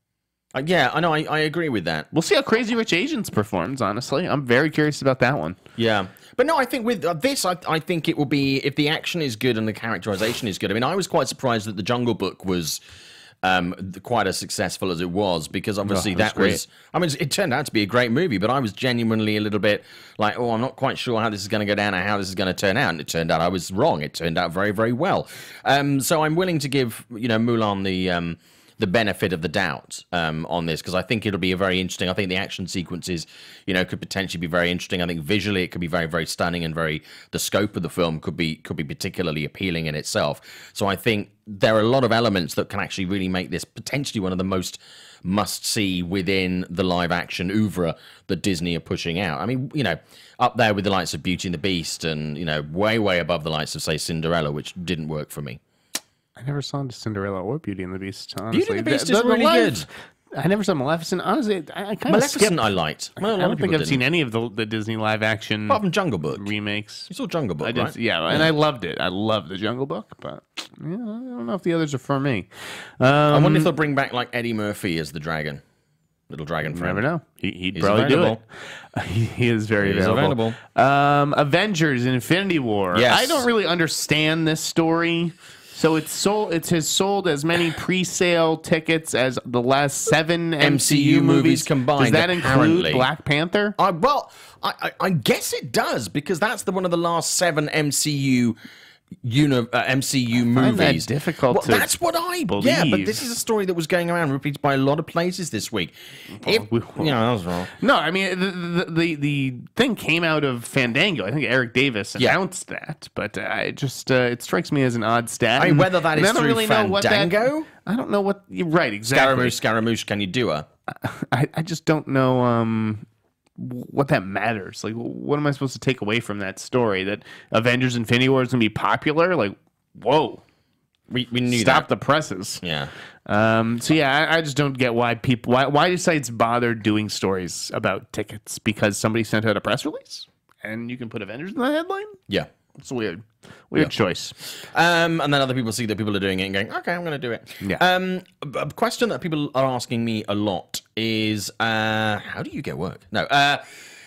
Uh, yeah, I know. I, I agree with that. We'll see how Crazy Rich Asians performs, honestly. I'm very curious about that one. Yeah. But no, I think with uh, this, I, I think it will be, if the action is good and the characterization is good. I mean, I was quite surprised that The Jungle Book was um, th- quite as successful as it was, because obviously Oh, that's that was, I mean, it turned out to be a great movie, but I was genuinely a little bit like, oh, I'm not quite sure how this is going to go down and how this is going to turn out. And it turned out I was wrong. It turned out very, very well. Um, so I'm willing to give, you know, Mulan the... Um, the benefit of the doubt um, on this, because I think it'll be a very interesting. I think the action sequences, you know, could potentially be very interesting. I think visually it could be very, very stunning, and very the scope of the film could be could be particularly appealing in itself. So I think there are a lot of elements that can actually really make this potentially one of the most must see within the live action oeuvre that Disney are pushing out. I mean, you know, up there with the likes of Beauty and the Beast, and you know, way way above the likes of say Cinderella, which didn't work for me. I never saw Cinderella or Beauty and the Beast, honestly. Beauty and the Beast The- is the- the really live- good. I never saw Maleficent. Honestly, I, I kind of Maleficent skipped. I liked. Well, a I lot don't of think people I've seen didn't. any of the, the Disney live action Apart from Jungle Book. remakes. You saw Jungle Book, I did, right? yeah, and I loved it. I loved the Jungle Book, but yeah, I don't know if the others are for me. Um, I wonder if they'll bring back like Eddie Murphy as the dragon, little dragon friend. Never know. He, he'd He's probably available. do it. He, he is very He is available. Um, Avengers: Infinity War. Yes. I don't really understand this story. So it's sold. It has sold as many pre-sale tickets as the last seven M C U, movies combined, Does that apparently. include Black Panther? I, well, I, I, I guess it does, because that's the one of the last seven M C U uni, uh, M C U find that movies. difficult Well, to that's what I yeah, but believe. this is a story that was going around repeated by a lot of places this week. If, we- you know, that was wrong. No, I mean the, the the the thing came out of Fandango. I think Eric Davis Yeah. announced that, but uh, it just uh, it strikes me as an odd stat. I mean, And- whether that and is I don't through really know what that- Fandango? I don't know what. You're right, exactly. Scaramouche, Scaramouche, can you do her? I, I just don't know um, what that matters. Like, what am I supposed to take away from that story? That Avengers: Infinity War is going to be popular? Like, whoa! We, we knew Stop that. the presses. Yeah. Um, so yeah, I, I just don't get why people why why do sites bother doing stories about tickets, because somebody sent out a press release and you can put Avengers in the headline. Yeah. It's weird, weird choice. Um, and then other people see that people are doing it and going, okay, I'm going to do it. Yeah. Um, a a question that people are asking me a lot is, uh, how do you get work? No. Uh,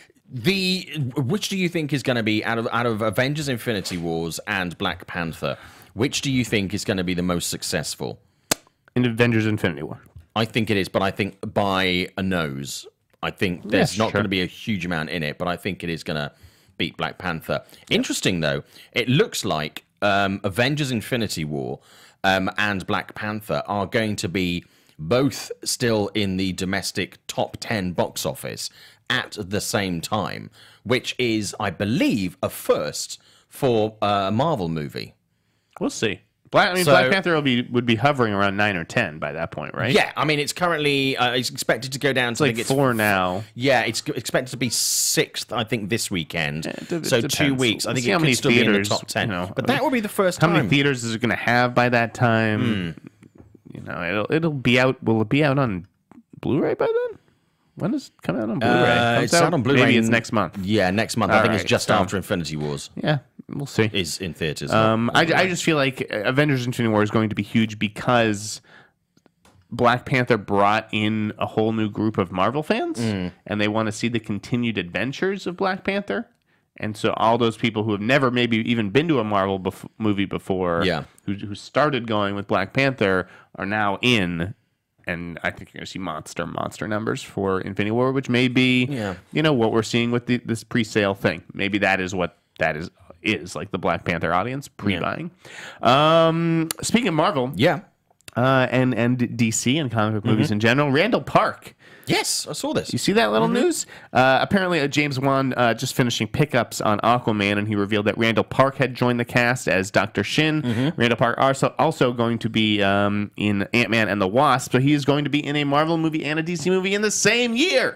the which do you think is going to be out of out of Avengers: Infinity Wars and Black Panther? Which do you think is going to be the most successful? In Avengers: Infinity War. I think it is, but I think by a nose. I think there's Yeah, not sure. going to be a huge amount in it, but I think it is going to beat Black Panther. Interesting, though, it looks like um, Avengers: Infinity War um, and Black Panther are going to be both still in the domestic top ten box office at the same time, which is, I believe, a first for a Marvel movie. We'll see. Black, I mean, So- Black Panther will be would be hovering around nine or ten by that point, right? Yeah, I mean, it's currently uh, it's expected to go down to it's I like think four now. Yeah, it's g- expected to be sixth, I think, this weekend. it de- it so two depends. weeks. I We'll think see it how could many still be in the theaters, top ten. you know, but that will be the first How time. many theaters is it going to have by that time? You know, it'll it'll be out. Will it be out on Blu-ray by then? When does it come out on Blu-ray? Uh, Comes it's out on Blu-ray. Maybe it's in- next month. Yeah, next month. I All think right, it's just so- after Infinity Wars Yeah, we'll see. is in theaters. Um, I, I just feel like Avengers: Infinity War is going to be huge because Black Panther brought in a whole new group of Marvel fans, Mm. and they want to see the continued adventures of Black Panther. And so all those people who have never maybe even been to a Marvel bef- movie before, Yeah. who, who started going with Black Panther, are now in. And I think you're going to see monster, monster numbers for Infinity War, which may be, Yeah. you know, what we're seeing with the, this pre-sale thing. Maybe that is what that is, is like the Black Panther audience pre-buying. Um, speaking of Marvel, yeah. uh, and and D C and comic book movies Mm-hmm. in general. Randall Park. Yes, I saw this. You see that little news? Uh, apparently, uh, James Wan uh, just finishing pickups on Aquaman, and he revealed that Randall Park had joined the cast as Doctor Shin. Randall Park also also going to be um, in Ant-Man and the Wasp, so he is going to be in a Marvel movie and a D C movie in the same year.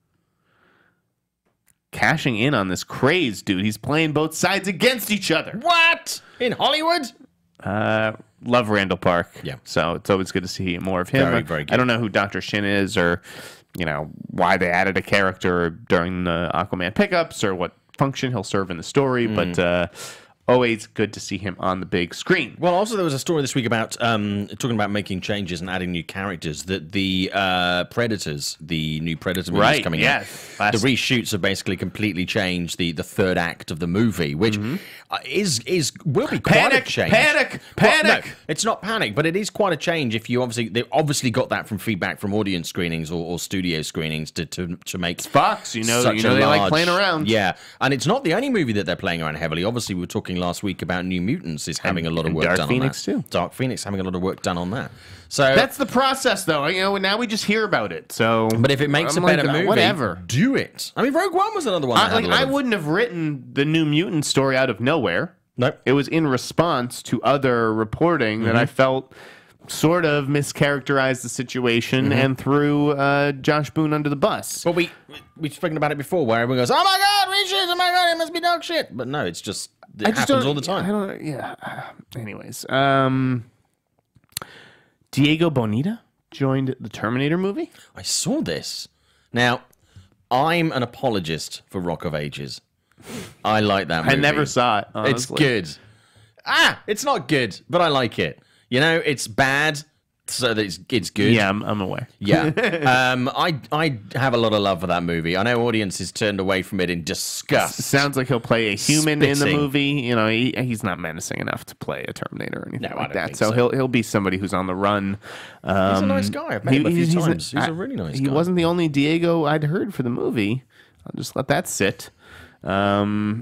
Cashing in on this craze, dude. He's playing both sides against each other. What? In Hollywood? Uh, love Randall Park. Yeah. So it's always good to see more of him. Very, very good. I don't know who Doctor Shin is, or you know why they added a character during the Aquaman pickups, or what function he'll serve in the story. Mm. But uh, always good to see him on the big screen. Well, also there was a story this week about um, talking about making changes and adding new characters. That the uh, Predators, the new Predator movie Right, coming yes. out, the Last- reshoots have basically completely changed the, the third act of the movie, which uh, is is will be quite Panic, a change. panic, Well, no, panic. it's not panic, but it is quite a change. If you obviously they obviously got that from feedback from audience screenings or, or studio screenings to to, to make Fox, you know, such you know a they like large- playing around. Yeah, and it's not the only movie that they're playing around heavily. Obviously, we were talking last week about New Mutants is having a lot of and work Dark done Phoenix, on that. too. Dark Phoenix having a lot of work done on that. So That's the process, though. You know, now we just hear about it. So, but if it makes I'm a better like, uh, movie, whatever. do it. I mean, Rogue One was another one. That I, had like, a lot I of- wouldn't have written the New Mutant story out of nowhere. Nope. It was in response to other reporting that I Mm-hmm. felt sort of mischaracterized the situation Mm-hmm. and threw uh, Josh Boone under the bus. But we we've spoken about it before, where everyone goes, "Oh my god, reshoots! Oh my god, it must be dog shit." But no, it's just it I just happens don't- all the time. I don't. Yeah. Anyways, um, Diego Boneta joined the Terminator movie. I saw this. Now, I'm an apologist for Rock of Ages. I like that movie. I never saw it. It's honestly. good. Ah, it's not good, but I like it. You know, it's bad, so that it's it's good. Yeah, I'm, I'm aware. Yeah. um, I I have a lot of love for that movie. I know audiences turned away from it in disgust. Sounds like he'll play a human in the Spitting. movie. You know, he, he's not menacing enough to play a Terminator or anything No, I like don't that. think So, so. he'll he'll be somebody who's on the run. Um, He's a nice guy. I've met him a few times. He's a really nice he guy. wasn't the only Diego I'd heard for the movie. I'll just let that sit. Um,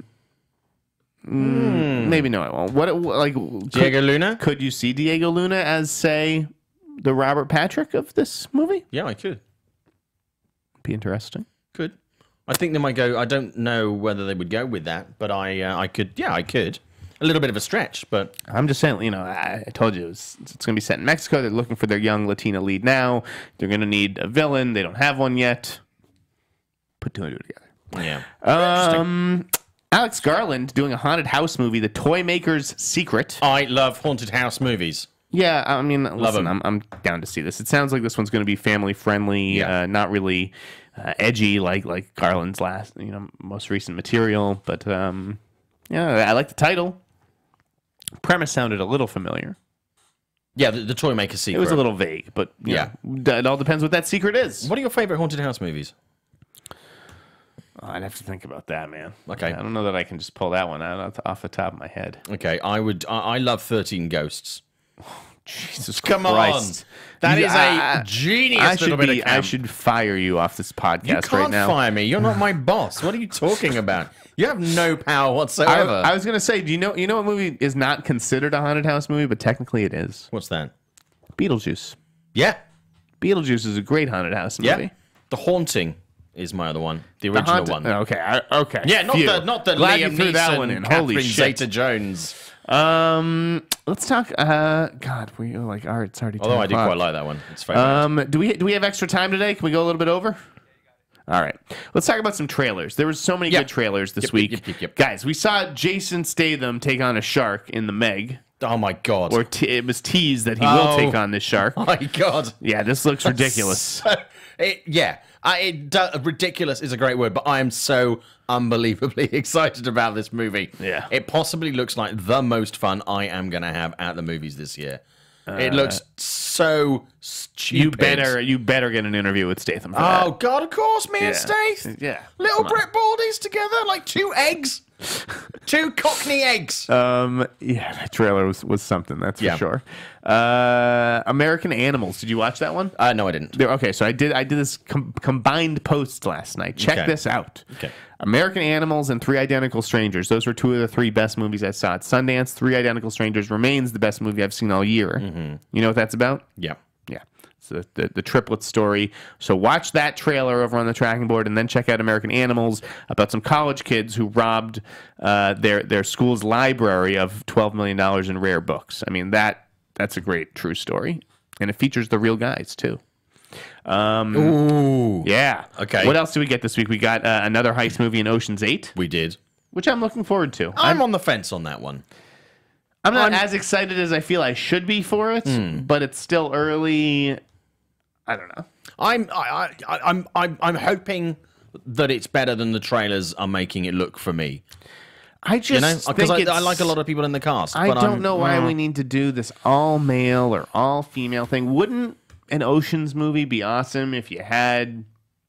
mm, Maybe no, I won't. What like Diego Luna? Could you see Diego Luna as, say, the Robert Patrick of this movie? Yeah, I could. Be interesting. Could. I think they might go. I don't know whether they would go with that, but I uh, I could. Yeah, I could. A little bit of a stretch, but I'm just saying, you know, I, I told you it was, it's going to be set in Mexico. They're looking for their young Latina lead now. They're going to need a villain. They don't have one yet. Put two and two together. yeah. Um, Alex Garland doing a haunted house movie, The Toy Maker's Secret. I love haunted house movies. Yeah, I mean, listen, 'em. I'm, I'm down to see this. It sounds like this one's going to be family friendly, Yeah. uh, not really uh, edgy like like Garland's last, you know, most recent material. But um, yeah, I like the title. Premise sounded a little familiar. Yeah, the, the Toy Maker Secret. It was a little vague, but you Yeah. know, d- it all depends what that secret is. What are your favorite haunted house movies? Oh, I'd have to think about that, man. Okay. I don't know that I can just pull that one out off the top of my head. Okay, I would. I, I love thirteen Ghosts. Jesus Come Christ. on, that You- is I- a genius I little should bit be. of I camp. should fire you off this podcast You can't right now. fire me. You're not my boss. What are you talking about? You have no power I, whatsoever. I was gonna say, do you know? You know what movie is not considered a haunted house movie, but technically it is. What's that? Beetlejuice. Yeah, Beetlejuice is a great haunted house movie. yeah. The Haunting is my other one. The The original haunted- one. Okay. I, okay. Yeah, not Phew. the not the Glad Liam you threw Neeson, that one in. Catherine Holy shit. Zeta-Jones. Um, let's talk. Uh, God, we like. All right, it's already. Although ten I do o'clock. quite like that one. It's very Um, do we do we have extra time today? Can we go a little bit over? All right. Let's talk about some trailers. There was so many Yeah. good trailers this Yep, week. yep, yep, yep. Guys, we saw Jason Statham take on a shark in The Meg, Oh my god. or te- it was teased that he Oh. will take on this shark. oh my god. Yeah, this looks ridiculous. it, yeah, I, it do, ridiculous is a great word, but I am so unbelievably excited about this movie. Yeah. It possibly looks like the most fun I am going to have at the movies this year. it looks so stupid. You better, you better get an interview with Statham for Oh that. god, of course, me and Yeah. Stath. Yeah. Little Come on. Brit Baldies together like two eggs. Two Cockney eggs. Um, yeah, that trailer was, was something, that's for Yeah. sure. Uh, American Animals. Did you watch that one? Uh, no, I didn't. There, okay, so I did I did this com- combined post last night. Check Okay. this out. Okay. American Animals and Three Identical Strangers. Those were two of the three best movies I saw at Sundance. Three Identical Strangers remains the best movie I've seen all year. Mm-hmm. You know what that's about? Yeah. Yeah. It's the, the, the triplet story. So watch that trailer over on the tracking board and then check out American Animals about some college kids who robbed uh, their, their school's library of twelve million dollars in rare books. I mean, that that's a great true story. And it features the real guys, too. Um, Ooh. Yeah. Okay. What else do we get this week? We got uh, another heist movie in Ocean's eight, We did. which I'm looking forward to. I'm on the fence on that one. I'm not I'm- as excited as I feel I should be for it, but it's still early. I don't know. I'm I, I, I'm I'm I'm hoping that it's better than the trailers are making it look for me. I just You know, because think I, I it's- like a lot of people in the cast. I but don't I'm- know why mm. we need to do this all male or all female thing. Wouldn't an Ocean's movie be awesome if you had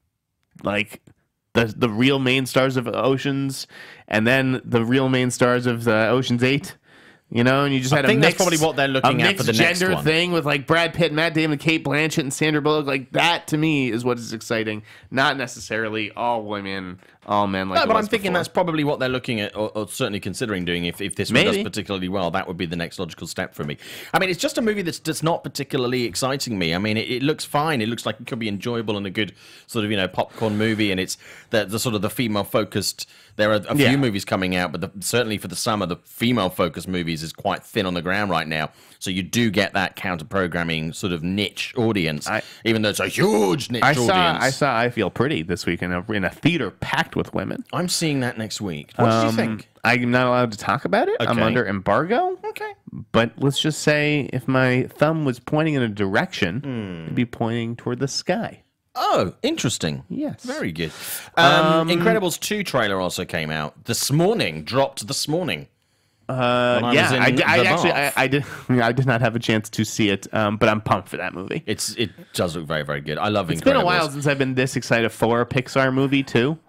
like the the real main stars of Oceans and then the real main stars of uh, Ocean's Eight? You know, and you just I had think a that's mixed, probably what they're looking a at for mixed the next gender one. thing with like Brad Pitt, Matt Damon, Kate Blanchett, and Sandra Bullock. Like that to me is what is exciting. Not necessarily all women, all men. Like No, it but I'm was thinking before. that's probably what they're looking at, or, or certainly considering doing. If, if this one does Maybe. particularly well, that would be the next logical step for me. I mean, it's just a movie that's that's not particularly exciting me. I mean, it, it looks fine. It looks like it could be enjoyable and a good sort of you know popcorn movie, and it's the, the sort of the female focused. There are a few Yeah. movies coming out, but the, certainly for the summer, the female focused movies is quite thin on the ground right now. So you do get that counter programming sort of niche audience, I- even though it's a huge niche I audience. saw I saw I Feel Pretty this week in a in a theater packed with women. I'm seeing that next week. What do you Um, think? I'm not allowed to talk about it. I'm Okay. under embargo. Okay. But let's just say if my thumb was pointing in a direction, Hmm. it'd be pointing toward the sky. Oh, interesting. Yes. Very good. Um, Incredibles two trailer also came out this morning, dropped this morning. Uh, When I yeah, was in I, I the actually I, bath. I did I did not have a chance to see it, um, but I'm pumped for that movie. It's It does look very, very good. I love It's Incredibles. been a while since I've been this excited for a Pixar movie too.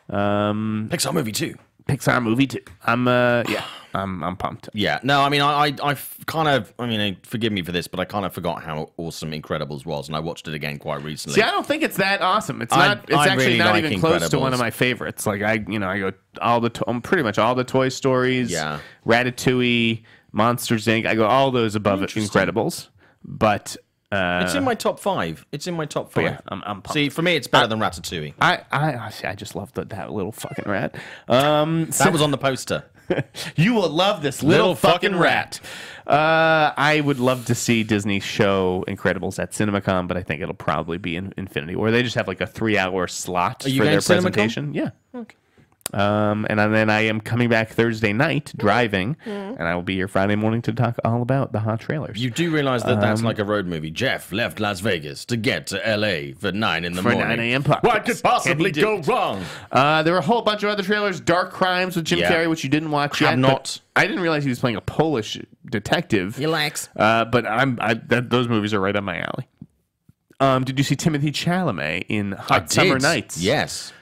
Um, Pixar movie too. Pixar movie too. I'm uh yeah, I'm I'm pumped. Yeah. No, I mean, I, I, I kind of, I mean, forgive me for this, but I kind of forgot how awesome Incredibles was, and I watched it again quite recently. See, I don't think it's that awesome. It's I- not. It's I actually really not like even close to one Incredibles. of my favorites. Like I, you know, I go all the to- um, pretty much all the Toy Stories. Yeah. Ratatouille, Monsters Incorporated. I go all those above Interesting. Incredibles, but uh, It's in my top five. It's in my top five. yeah, I'm, I'm pumped. See, for me, it's better than Ratatouille. I, I, I see, I just love the, that little fucking rat. Um, That was on the poster. you will love this little, Little fucking fucking rat. Uh, I would love to see Disney show Incredibles at CinemaCon, but I think it'll probably be in Infinity, or they just have like a three-hour slot you for going their to CinemaCon? presentation. Yeah. Okay. Um, and then I am coming back Thursday night driving, and I will be here Friday morning to talk all about the hot trailers. You do realize that Um, that's like a road movie. Jeff left Las Vegas to get to L A for nine in the For morning. nine a.m. podcast. What could possibly Can he do go it? wrong? Uh, there were a whole bunch of other trailers. Dark Crimes with Jim Yeah. Carrey, which you didn't watch Have yet. not. but I didn't realize he was playing a Polish detective. Relax. Uh, but I'm I, that, those movies are right up my alley. Um, did you see Timothy Chalamet in Hot Summer Nights? Yes.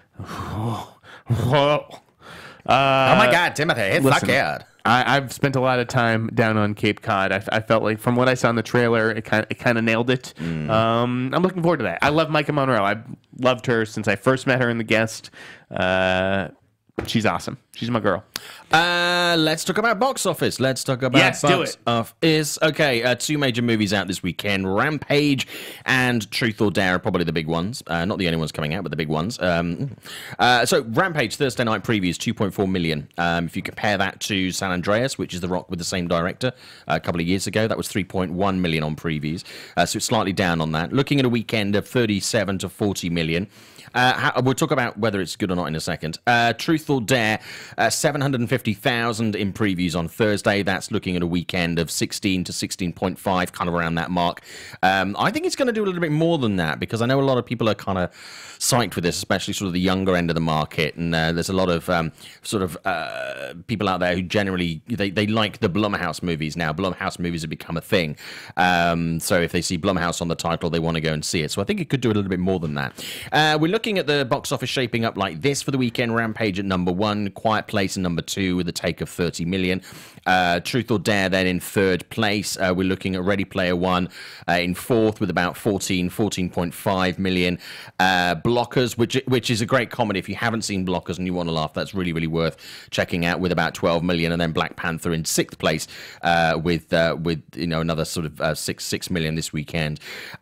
Whoa. oh my God, Timothy, it's listen, fuck I, I've spent a lot of time down on Cape Cod. I, I felt like from what I saw in the trailer, it kind of it kind of nailed it. Mm. Um, I'm looking forward to that. I love Micah Monroe. I've loved her since I first met her in The Guest. Uh, she's awesome. She's my girl. Uh, let's talk about box office. Let's talk about Yes, do box it. office. Okay, uh, two major movies out this weekend: Rampage and Truth or Dare are probably the big ones. Uh, not the only ones coming out, but the big ones. Um, uh, so Rampage Thursday night previews two point four million. Um, if you compare that to San Andreas, which is The Rock with the same director, uh, a couple of years ago, that was three point one million on previews. Uh, so it's slightly down on that. Looking at a weekend of thirty-seven to forty million. Uh, how, we'll talk about whether it's good or not in a second. Uh, Truth or Dare, uh, seven hundred fifty thousand in previews on Thursday. That's looking at a weekend of sixteen to sixteen point five, kind of around that mark. Um, I think it's going to do a little bit more than that because I know a lot of people are kind of psyched with this, especially sort of the younger end of the market. And uh, there's a lot of um, sort of uh, people out there who generally, they, they like the Blumhouse movies now. Blumhouse movies have become a thing. Um, so if they see Blumhouse on the title, they want to go and see it. So I think it could do a little bit more than that. Uh, we're looking at the box office shaping up like this for the weekend. Rampage at number number one, Quiet Place in number two with a take of thirty million. Uh, Truth or Dare then in third place. Uh, we're looking at Ready Player One uh, in fourth with about fourteen, fourteen point five million. Uh, Blockers, which which is a great comedy. If you haven't seen Blockers and you want to laugh, that's really, really worth checking out with about twelve million. And then Black Panther in sixth place uh, with uh, with you know another sort of uh, six six million this weekend.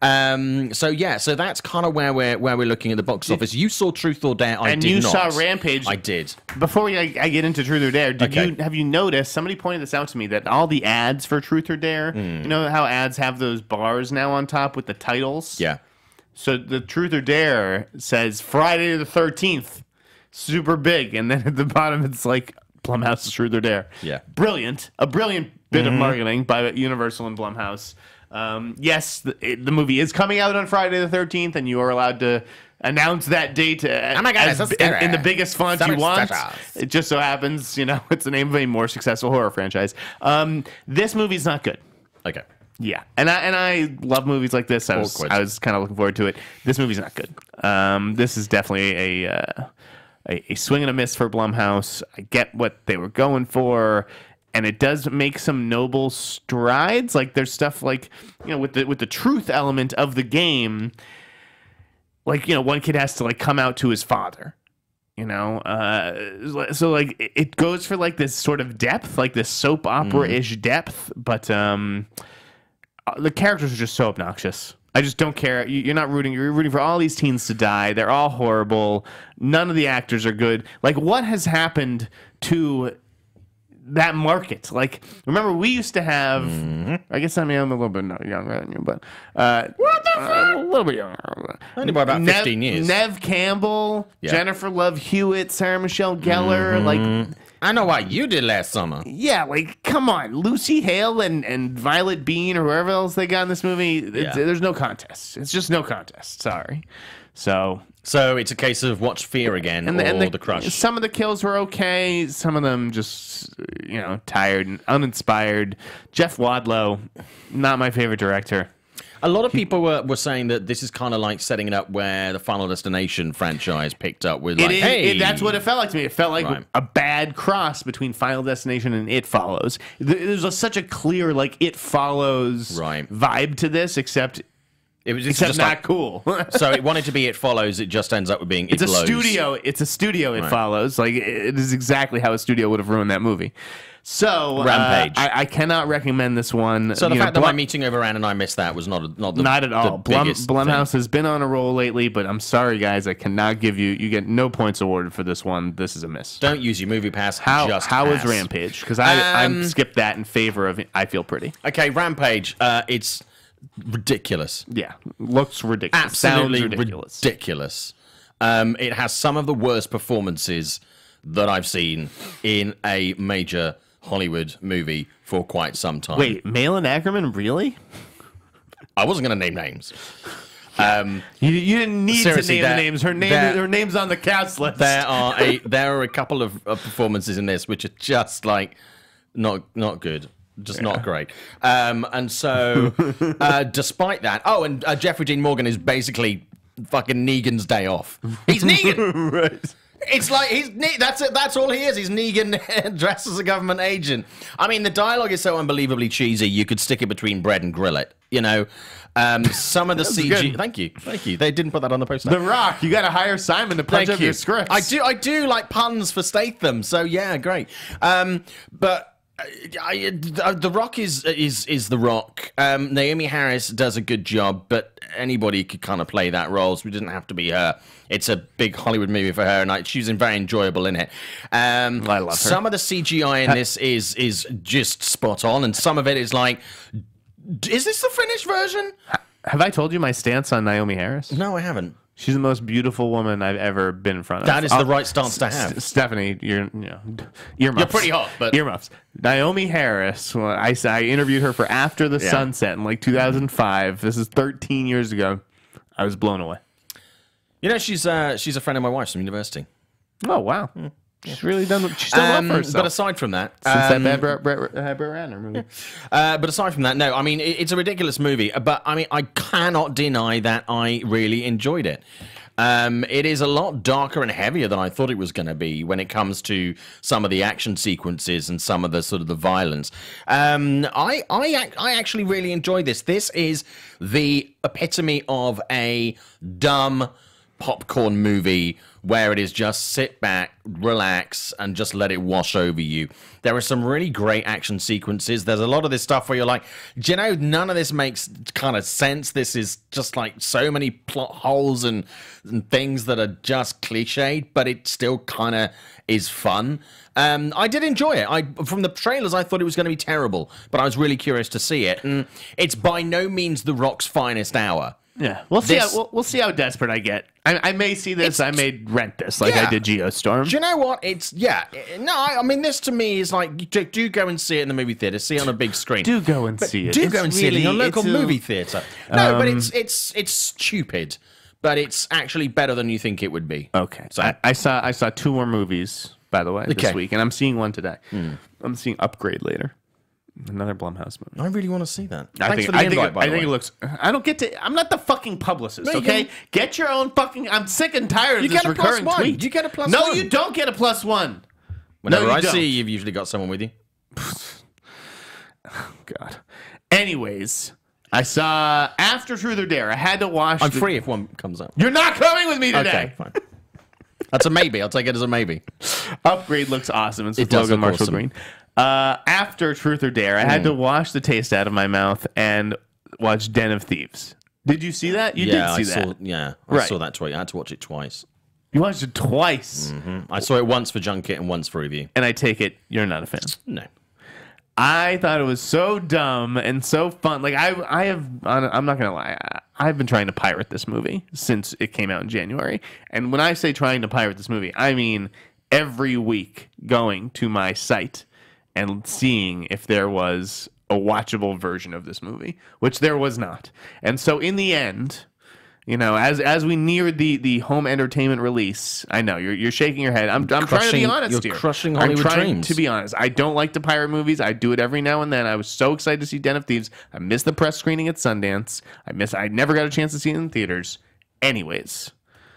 Um, so yeah, so that's kind of where we're where we're looking at the box office. You saw Truth or Dare, I and did you not. saw Rampage. I did. Before we, I, I get into Truth or Dare, did Okay. you have you noticed? Somebody pointed this out to me that all the ads for Truth or Dare, Mm. you know how ads have those bars now on top with the titles. Yeah. So the Truth or Dare says Friday the thirteenth, super big, and then at the bottom it's like Blumhouse's Truth or Dare. Yeah. Brilliant, a brilliant bit Mm-hmm. of marketing by Universal and Blumhouse. Um, yes, the, it, the movie is coming out on Friday the thirteenth, and you are allowed to announce that date uh, Oh my God, as, it's so in, in the scary. biggest font So you want. special. It just so happens, you know, it's the name of a more successful horror franchise. Um, this movie's not good. Okay. Yeah, and I and I love movies like this. I was Awkward. I was kind of looking forward to it. This movie's not good. Um, this is definitely a, uh, a a swing and a miss for Blumhouse. I get what they were going for, and it does make some noble strides. Like there's stuff like you know with the with the truth element of the game. Like you know, one kid has to like come out to his father. You know, uh, so like it- it goes for like this sort of depth, like this soap opera ish depth, but um. Uh, the characters are just so obnoxious. I just don't care. You- You're not rooting. You're rooting for all these teens to die. They're all horrible. None of the actors are good. Like, what has happened to that market? Like, remember we used to have. I guess I mean I'm a little bit no- younger than you, but uh, what the fuck? A little bit younger. Only by about Nev- fifteen years. Nev Campbell, Yeah. Jennifer Love Hewitt, Sarah Michelle Gellar, like. I know what you did last summer. Yeah, like come on, Lucy Hale and, and Violet Bean or whoever else they got in this movie. It's, Yeah. There's no contest. It's just no contest. Sorry. So So it's a case of watch Fear again and or the, and the, the Crush. Some of the kills were okay. Some of them just you know tired and uninspired. Jeff Wadlow, not my favorite director. A lot of people were, were saying that this is kind of like setting it up where the Final Destination franchise picked up with like, It is. hey, It, that's what it felt like to me. It felt like Right. a bad cross between Final Destination and It Follows. Th- There's a, such a clear like It Follows Right. vibe to this, except it was it's except just not like, cool. so it wanted to be It Follows. It just ends up with being It It's a Blows. studio. It's a studio. It follows. Like it is exactly how a studio would have ruined that movie. So uh, Rampage. I, I cannot recommend this one. So the You fact know, that my Blum- meeting overran and I missed that was not a, not the, not at all. The Blum, biggest Blumhouse thing. has been on a roll lately, but I'm sorry, guys. I cannot give you. You get no points awarded for this one. This is a miss. Don't use your movie pass. How just how is pass. Rampage? Because I Um, I skipped that in favor of I Feel Pretty. Okay, Rampage. Uh, it's ridiculous. Yeah, looks ridiculous. Absolutely Sounds ridiculous. ridiculous. Um, it has some of the worst performances that I've seen in a major Hollywood movie for quite some time. Wait, Malin Ackerman, really? I wasn't going to name names. Um, You, you didn't need Seriously, to name the that- names. Her name that- her name's on the cast list. there are a there are a couple of, of performances in this which are just like not not good. Just not great. Um, and so, uh, despite that, oh, and uh, Jeffrey Dean Morgan is basically fucking Negan's day off. He's Negan. right. It's like he's Ne- that's it. That's all he is. He's Negan dressed as a government agent. I mean, the dialogue is so unbelievably cheesy. You could stick it between bread and grill it. You know, um, some of the C G. good. Thank you, thank you. They didn't put that on the poster. The Rock, you got to hire Simon to punch Thank up you. your scripts. I do. I do like puns for Statham. So yeah, great. Um, but. I, I, the Rock is is is the Rock. Um, Naomi Harris does a good job, but anybody could kind of play that role. So it doesn't have to be her. It's a big Hollywood movie for her, and I, she's very enjoyable in it. Um, I love her. Some of the C G I in this is is just spot on, and some of it is like, is this the finished version? Have I told you my stance on Naomi Harris? No, I haven't. She's the most beautiful woman I've ever been in front of. That is Uh, the right stance to have. S- Stephanie, you're you know earmuffs. You're pretty hot, but- earmuffs. Naomi Harris. Well, I s- I interviewed her for After the Yeah. Sunset in like two thousand five. This is thirteen years ago. I was blown away. You know, she's uh, she's a friend of my wife's from university. Oh wow, she's really done. She's done well Um, for herself. but aside from that, Since um, that bad Brett, Brett, Brett, Brett Ratner movie. Uh, but aside from that, no, I mean, it, it's a ridiculous movie. But I mean, I cannot deny that I really enjoyed it. Um, it is a lot darker and heavier than I thought it was going to be when it comes to some of the action sequences and some of the sort of the violence. Um, I, I, ac- I actually really enjoy this. This is the epitome of a dumb popcorn movie where it is just sit back, relax, and just let it wash over you. There are some really great action sequences. There's a lot of this stuff where you're like, do you know, none of this makes kind of sense. This is just like so many plot holes and, and things that are just cliched, but it still kind of is fun. Um, I did enjoy it. I from the trailers, I thought it was going to be terrible, but I was really curious to see it. And it's by no means The Rock's finest hour. Yeah, we'll see. This- How, we'll, we'll see how desperate I get. I, I may see this. I may rent this, like Yeah. I did Geostorm. Do you know what? It's yeah. No, I, I mean this to me is like do, do go and see it in the movie theater. See it on a big screen. Do go and see it. Do It's go and see it in your really- local it's a- movie theater. No, but Um, it's it's it's stupid, but it's actually better than you think it would be. Okay, So- I, I saw I saw two more movies, by the way, this Okay. week, and I'm seeing one today. I'm seeing Upgrade later. Another Blumhouse movie. I really want to see that. I Thanks think, for the I think, invite, it, by I the think way. it looks. I don't get to. I'm not the fucking publicist. No, you Okay, can- get your own fucking. I'm sick and tired of You this get a plus recurring one. tweet. You get a plus no, one. you don't get a plus one. Whenever no, you I don't. see you, you've usually got someone with you. God. Anyways, I saw After Truth or Dare. I had to watch. I'm the- free if one comes up. You're not coming with me today. Okay, fine. That's a maybe. I'll take it as a maybe. Upgrade looks awesome. It's It with does Logan look Marshall awesome. Green. Uh, after Truth or Dare, I had to wash the taste out of my mouth and watch Den of Thieves. Did you see that? You yeah, did see I that. saw. Yeah, I Right. saw that twice. I had to watch it twice. You watched it twice, I saw it once for junket and once for review. and I take it you're not a fan. No. I thought it was so dumb and so fun. Like I, I have. I'm not gonna lie. I- I've been trying to pirate this movie since it came out in January. And when I say trying to pirate this movie, I mean every week going to my site and seeing if there was a watchable version of this movie, which there was not. And so in the end, you know, as as we neared the the home entertainment release, I know you're you're shaking your head. I'm I'm trying to be Crushing- honest you're here. crushing I'm Hollywood trying dreams. to be honest. I don't like to pirate movies. I do it every now and then. I was so excited to see Den of Thieves. I missed the press screening at Sundance. I miss. I never got a chance to see it in theaters. Anyways,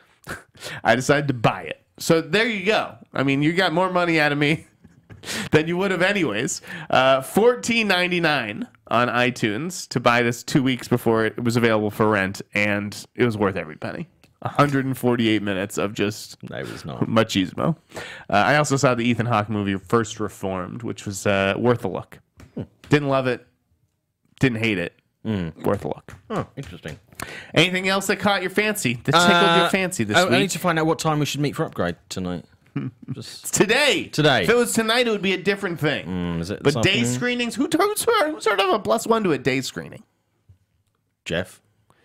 I decided to buy it. So there you go. I mean, you got more money out of me than you would have anyways. Uh, fourteen ninety-nine on iTunes to buy this two weeks before it was available for rent, and it was worth every penny. one hundred forty-eight minutes of just No, it was not. machismo. Uh, I also saw the Ethan Hawke movie First Reformed, which was uh, worth a look. Didn't love it. Didn't hate it. Worth a look. Oh, interesting. Anything else that caught your fancy? That tickled Uh, your fancy this I, I week? need to find out what time we should meet for Upgrade tonight. Just, Today. Today. If it was tonight, it would be a different thing. mm, is it But this day afternoon? screenings, who turns who's sort of a plus one to a day screening? Jeff?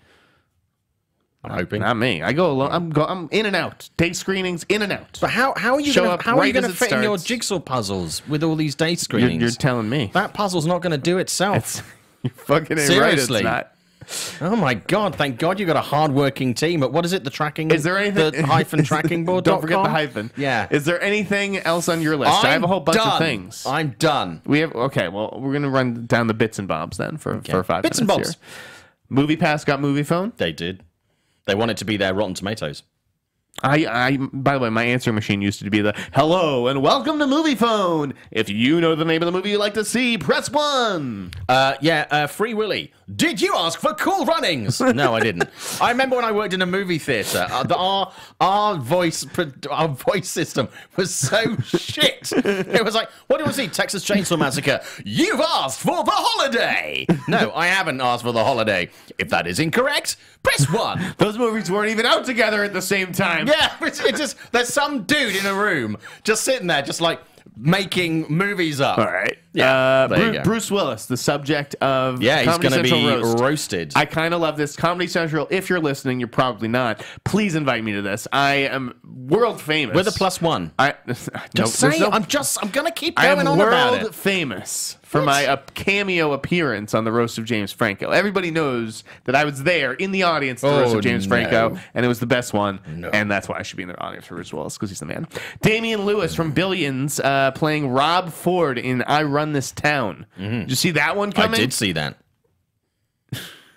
I'm hoping. Not me. I go alone. I'm go, I'm in and out. Day screenings, in and out. But how, how are you Show gonna, up how are you right going to as it fit in your starts. jigsaw puzzles with all these day You're, screenings? you're telling me. that puzzle's not going to do itself. It's, you fucking ain't Seriously. right. It's not. Oh my god! Thank God you got a hard-working team. But what is it? The tracking? Is there anything? The hyphen tracking board. Don't forget the hyphen. Yeah. Is there anything else on your list? I have a whole bunch done. of things. I'm done. We have okay. Well, we're gonna run down the bits and bobs then for for five Bits and minutes bobs. here. Movie Pass got Movie Phone. They did. They want it to be their Rotten Tomatoes. I, I, by the way, my answering machine used to be the hello and welcome to Movie Phone. If you know the name of the movie you'd like to see, press one. Uh, yeah, uh, Free Willy. Did you ask for Cool Runnings? No, I didn't. I remember when I worked in a movie theater. Uh, the, our our voice pro- our voice system was so shit. It was like, what do you want to see? Texas Chainsaw Massacre. You've asked for the holiday. No, I haven't asked for the holiday. If that is incorrect, press one. Those movies weren't even out together at the same time. Yeah, it's, it's just there's some dude in a room just sitting there, just like making movies up. All right. Yeah, Uh, there you Bru- go. Bruce Willis, the subject of Yeah, he's Comedy going to Central be roast. roasted. I kind of love this. Comedy Central, if you're listening, you're probably not. Please invite me to this. I am world famous. With a plus one. I Just no, say, there's no- I'm just, I'm gonna keep I going am on about world it. famous for What? my uh, cameo appearance on the roast of James Franco. Everybody knows that I was there in the audience at the roast Oh, of James no. Franco, and it was the best one. No. And that's why I should be in the audience for Bruce Willis, because he's the man. Damian Lewis from Billions uh, playing Rob Ford in I Run This Town. Did you see that one I coming? did see that.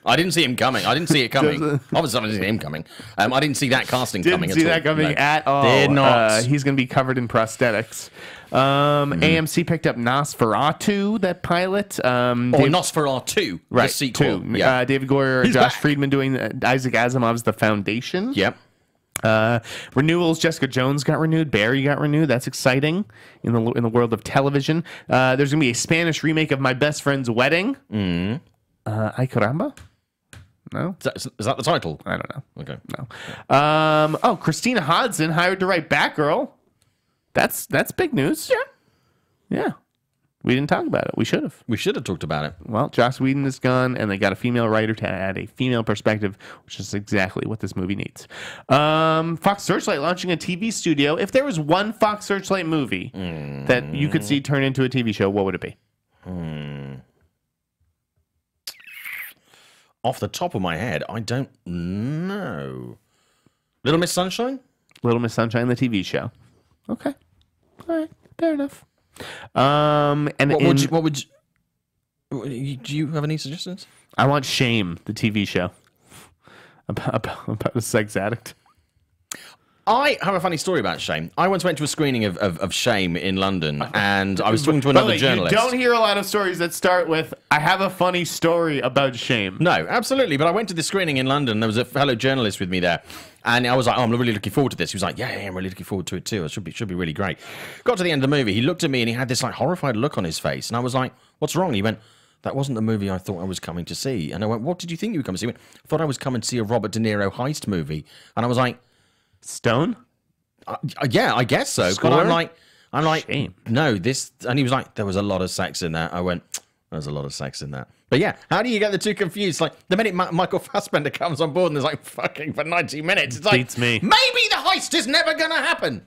I didn't see him coming. I didn't see it coming. Obviously, I didn't see him coming. Um, I didn't see that casting Didn't coming see at all. that coming No. at all. Did not. Uh, he's going to be covered in prosthetics. Um, Mm-hmm. A M C picked up Nosferatu, that pilot. Um, Or Dave- Nosferatu, right, the sequel. two. Yeah. Uh, David Goyer, He's Josh back. Friedman doing uh, Isaac Asimov's The Foundation. Yep. Uh, renewals. Jessica Jones got renewed. Barry got renewed. That's exciting in the in the world of television. Uh, there's gonna be a Spanish remake of My Best Friend's Wedding. Mm. Uh, Ay caramba. No, Is that, is that the title? I don't know. Okay. No. Um. Oh, Christina Hodson hired to write Batgirl. That's that's big news. Yeah. Yeah. We didn't talk about it. We should have. We should have talked about it. Well, Joss Whedon is gone, and they got a female writer to add a female perspective, which is exactly what this movie needs. Um, Fox Searchlight launching a T V studio. If there was one Fox Searchlight movie mm. that you could see turn into a T V show, what would it be? Mm. Off the top of my head, I don't know. Little Miss Sunshine? Little Miss Sunshine, the T V show. Okay. All right. Fair enough. Um, and What in, would you, what would you, what- you- do you have any suggestions? I want Shame, the T V show about, about, about a sex addict. I have a funny story about Shame. I once went to a screening of, of, of Shame in London, and I was talking to By the another way, journalist. You don't hear a lot of stories that start with, I have a funny story about Shame. No, absolutely. But I went to the screening in London. There was a fellow journalist with me there. And I was like, oh, I'm really looking forward to this. He was like, yeah, yeah, I'm really looking forward to it too. It should be, should be really great. Got to the end of the movie. He looked at me and he had this like horrified look on his face. And I was like, what's wrong? He went, that wasn't the movie I thought I was coming to see. And I went, what did you think you were coming to see? He went, I thought I was coming to see a Robert De Niro heist movie. And I was like, Stone? uh, yeah, I guess so. Score? But I'm like, I'm like, Shame. no, this. And he was like, there was a lot of sex in that. I went, there's a lot of sex in that. But yeah, how do you get the two confused? Like the minute Ma- Michael Fassbender comes on board and there's like fucking for ninety minutes, it's like Beats me. maybe the heist is never gonna happen.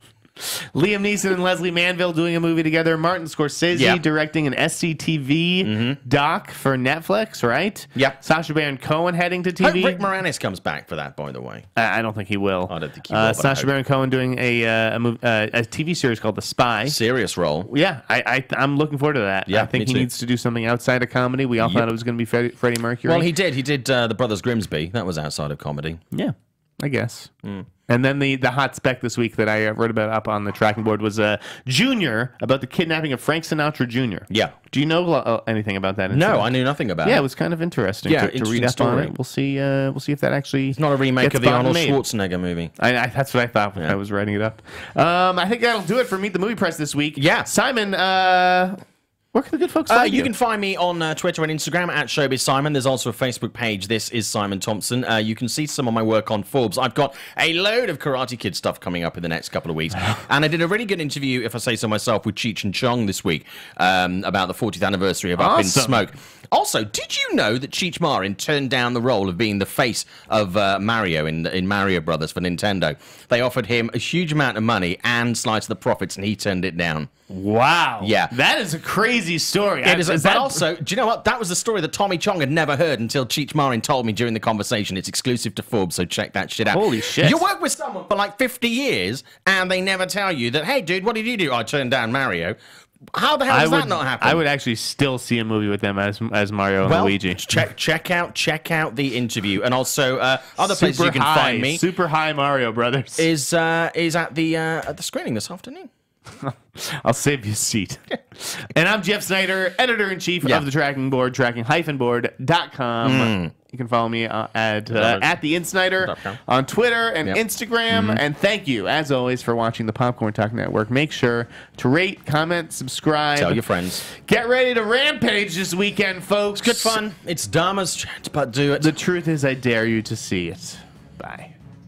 Liam Neeson and Leslie Manville doing a movie together. Martin Scorsese Yeah. directing an S C T V mm-hmm. doc for Netflix, right? Yeah. Sacha Baron Cohen heading to T Hope V. Rick Moranis comes back for that, by the way. I I don't think he will. I don't think he will, Uh, but I Sacha hope. Baron Cohen doing a uh, a, mov- uh, a T V series called The Spy. Serious role. Yeah, I, I I'm looking forward to that. Yeah, I think me he too. needs to do something outside of comedy. We all Yep. thought it was going to be Fred- Freddie Mercury. Well, he did. He did uh, the Brothers Grimsby. That was outside of comedy. yeah, I guess. Hmm. And then the, the hot spec this week that I uh, wrote about up on the tracking board was uh, Junior, about the kidnapping of Frank Sinatra Junior Yeah. Do you know uh, anything about that? No, incident? I knew nothing about Yeah, it. it was kind of interesting Yeah, to, to read interesting up on story. it. We'll see. Uh, we'll see if that actually. It's not a remake gets of the bought and Arnold made. Schwarzenegger movie. I, I, that's what I thought when Yeah. I was writing it up. Um, I think that'll do it for Meet the Movie Press this week. Yeah. Simon, uh, where can the good folks Uh, find you you? can find me on uh, Twitter and Instagram at Showbiz Simon. There's also a Facebook page. This is Simon Thompson. Uh, you can see some of my work on Forbes. I've got a load of Karate Kid stuff coming up in the next couple of weeks. And I did a really good interview, if I say so myself, with Cheech and Chong this week um, about the fortieth anniversary of Up in Awesome. Smoke. Also, did you know that Cheech Marin turned down the role of being the face of uh, Mario in, in Mario Brothers for Nintendo? They offered him a huge amount of money and slice of the profits, and he turned it down. Wow. Yeah. That is a crazy story. It is, is but that also, do you know what? That was the story that Tommy Chong had never heard until Cheech Marin told me during the conversation. It's exclusive to Forbes, so check that shit out. Holy shit. You work with someone for like fifty years, and they never tell you that, hey, dude, what did you do? I turned down Mario. How the hell I does would that not happen? I would actually still see a movie with them as as Mario and well, Luigi. check check out check out the interview, and also uh, other places Super you can high, find me Super high Mario Brothers. is uh, is at the uh, at the screening this afternoon. I'll save you a seat. And I'm Jeff Snyder, editor-in-chief Yeah. of the Tracking Board, tracking dash board dot com. You can follow me uh, at uh, at the InSnyder Dot com. on Twitter and Yep. Instagram. And thank you, as always, for watching the Popcorn Talk Network. Make sure to rate, comment, subscribe. Tell your friends. Get ready to rampage this weekend, folks. Good fun. It's Dharma's chat, but do it. The truth is, I dare you to see it. Bye.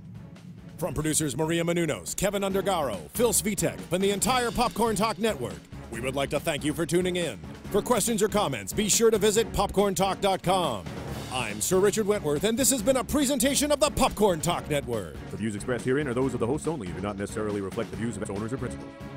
From producers Maria Menounos, Kevin Undergaro, Phil Svitek, and the entire Popcorn Talk Network, we would like to thank you for tuning in. For questions or comments, be sure to visit popcorn talk dot com. I'm Sir Richard Wentworth, and this has been a presentation of the Popcorn Talk Network. The views expressed herein are those of the hosts only and do not necessarily reflect the views of its owners or principals.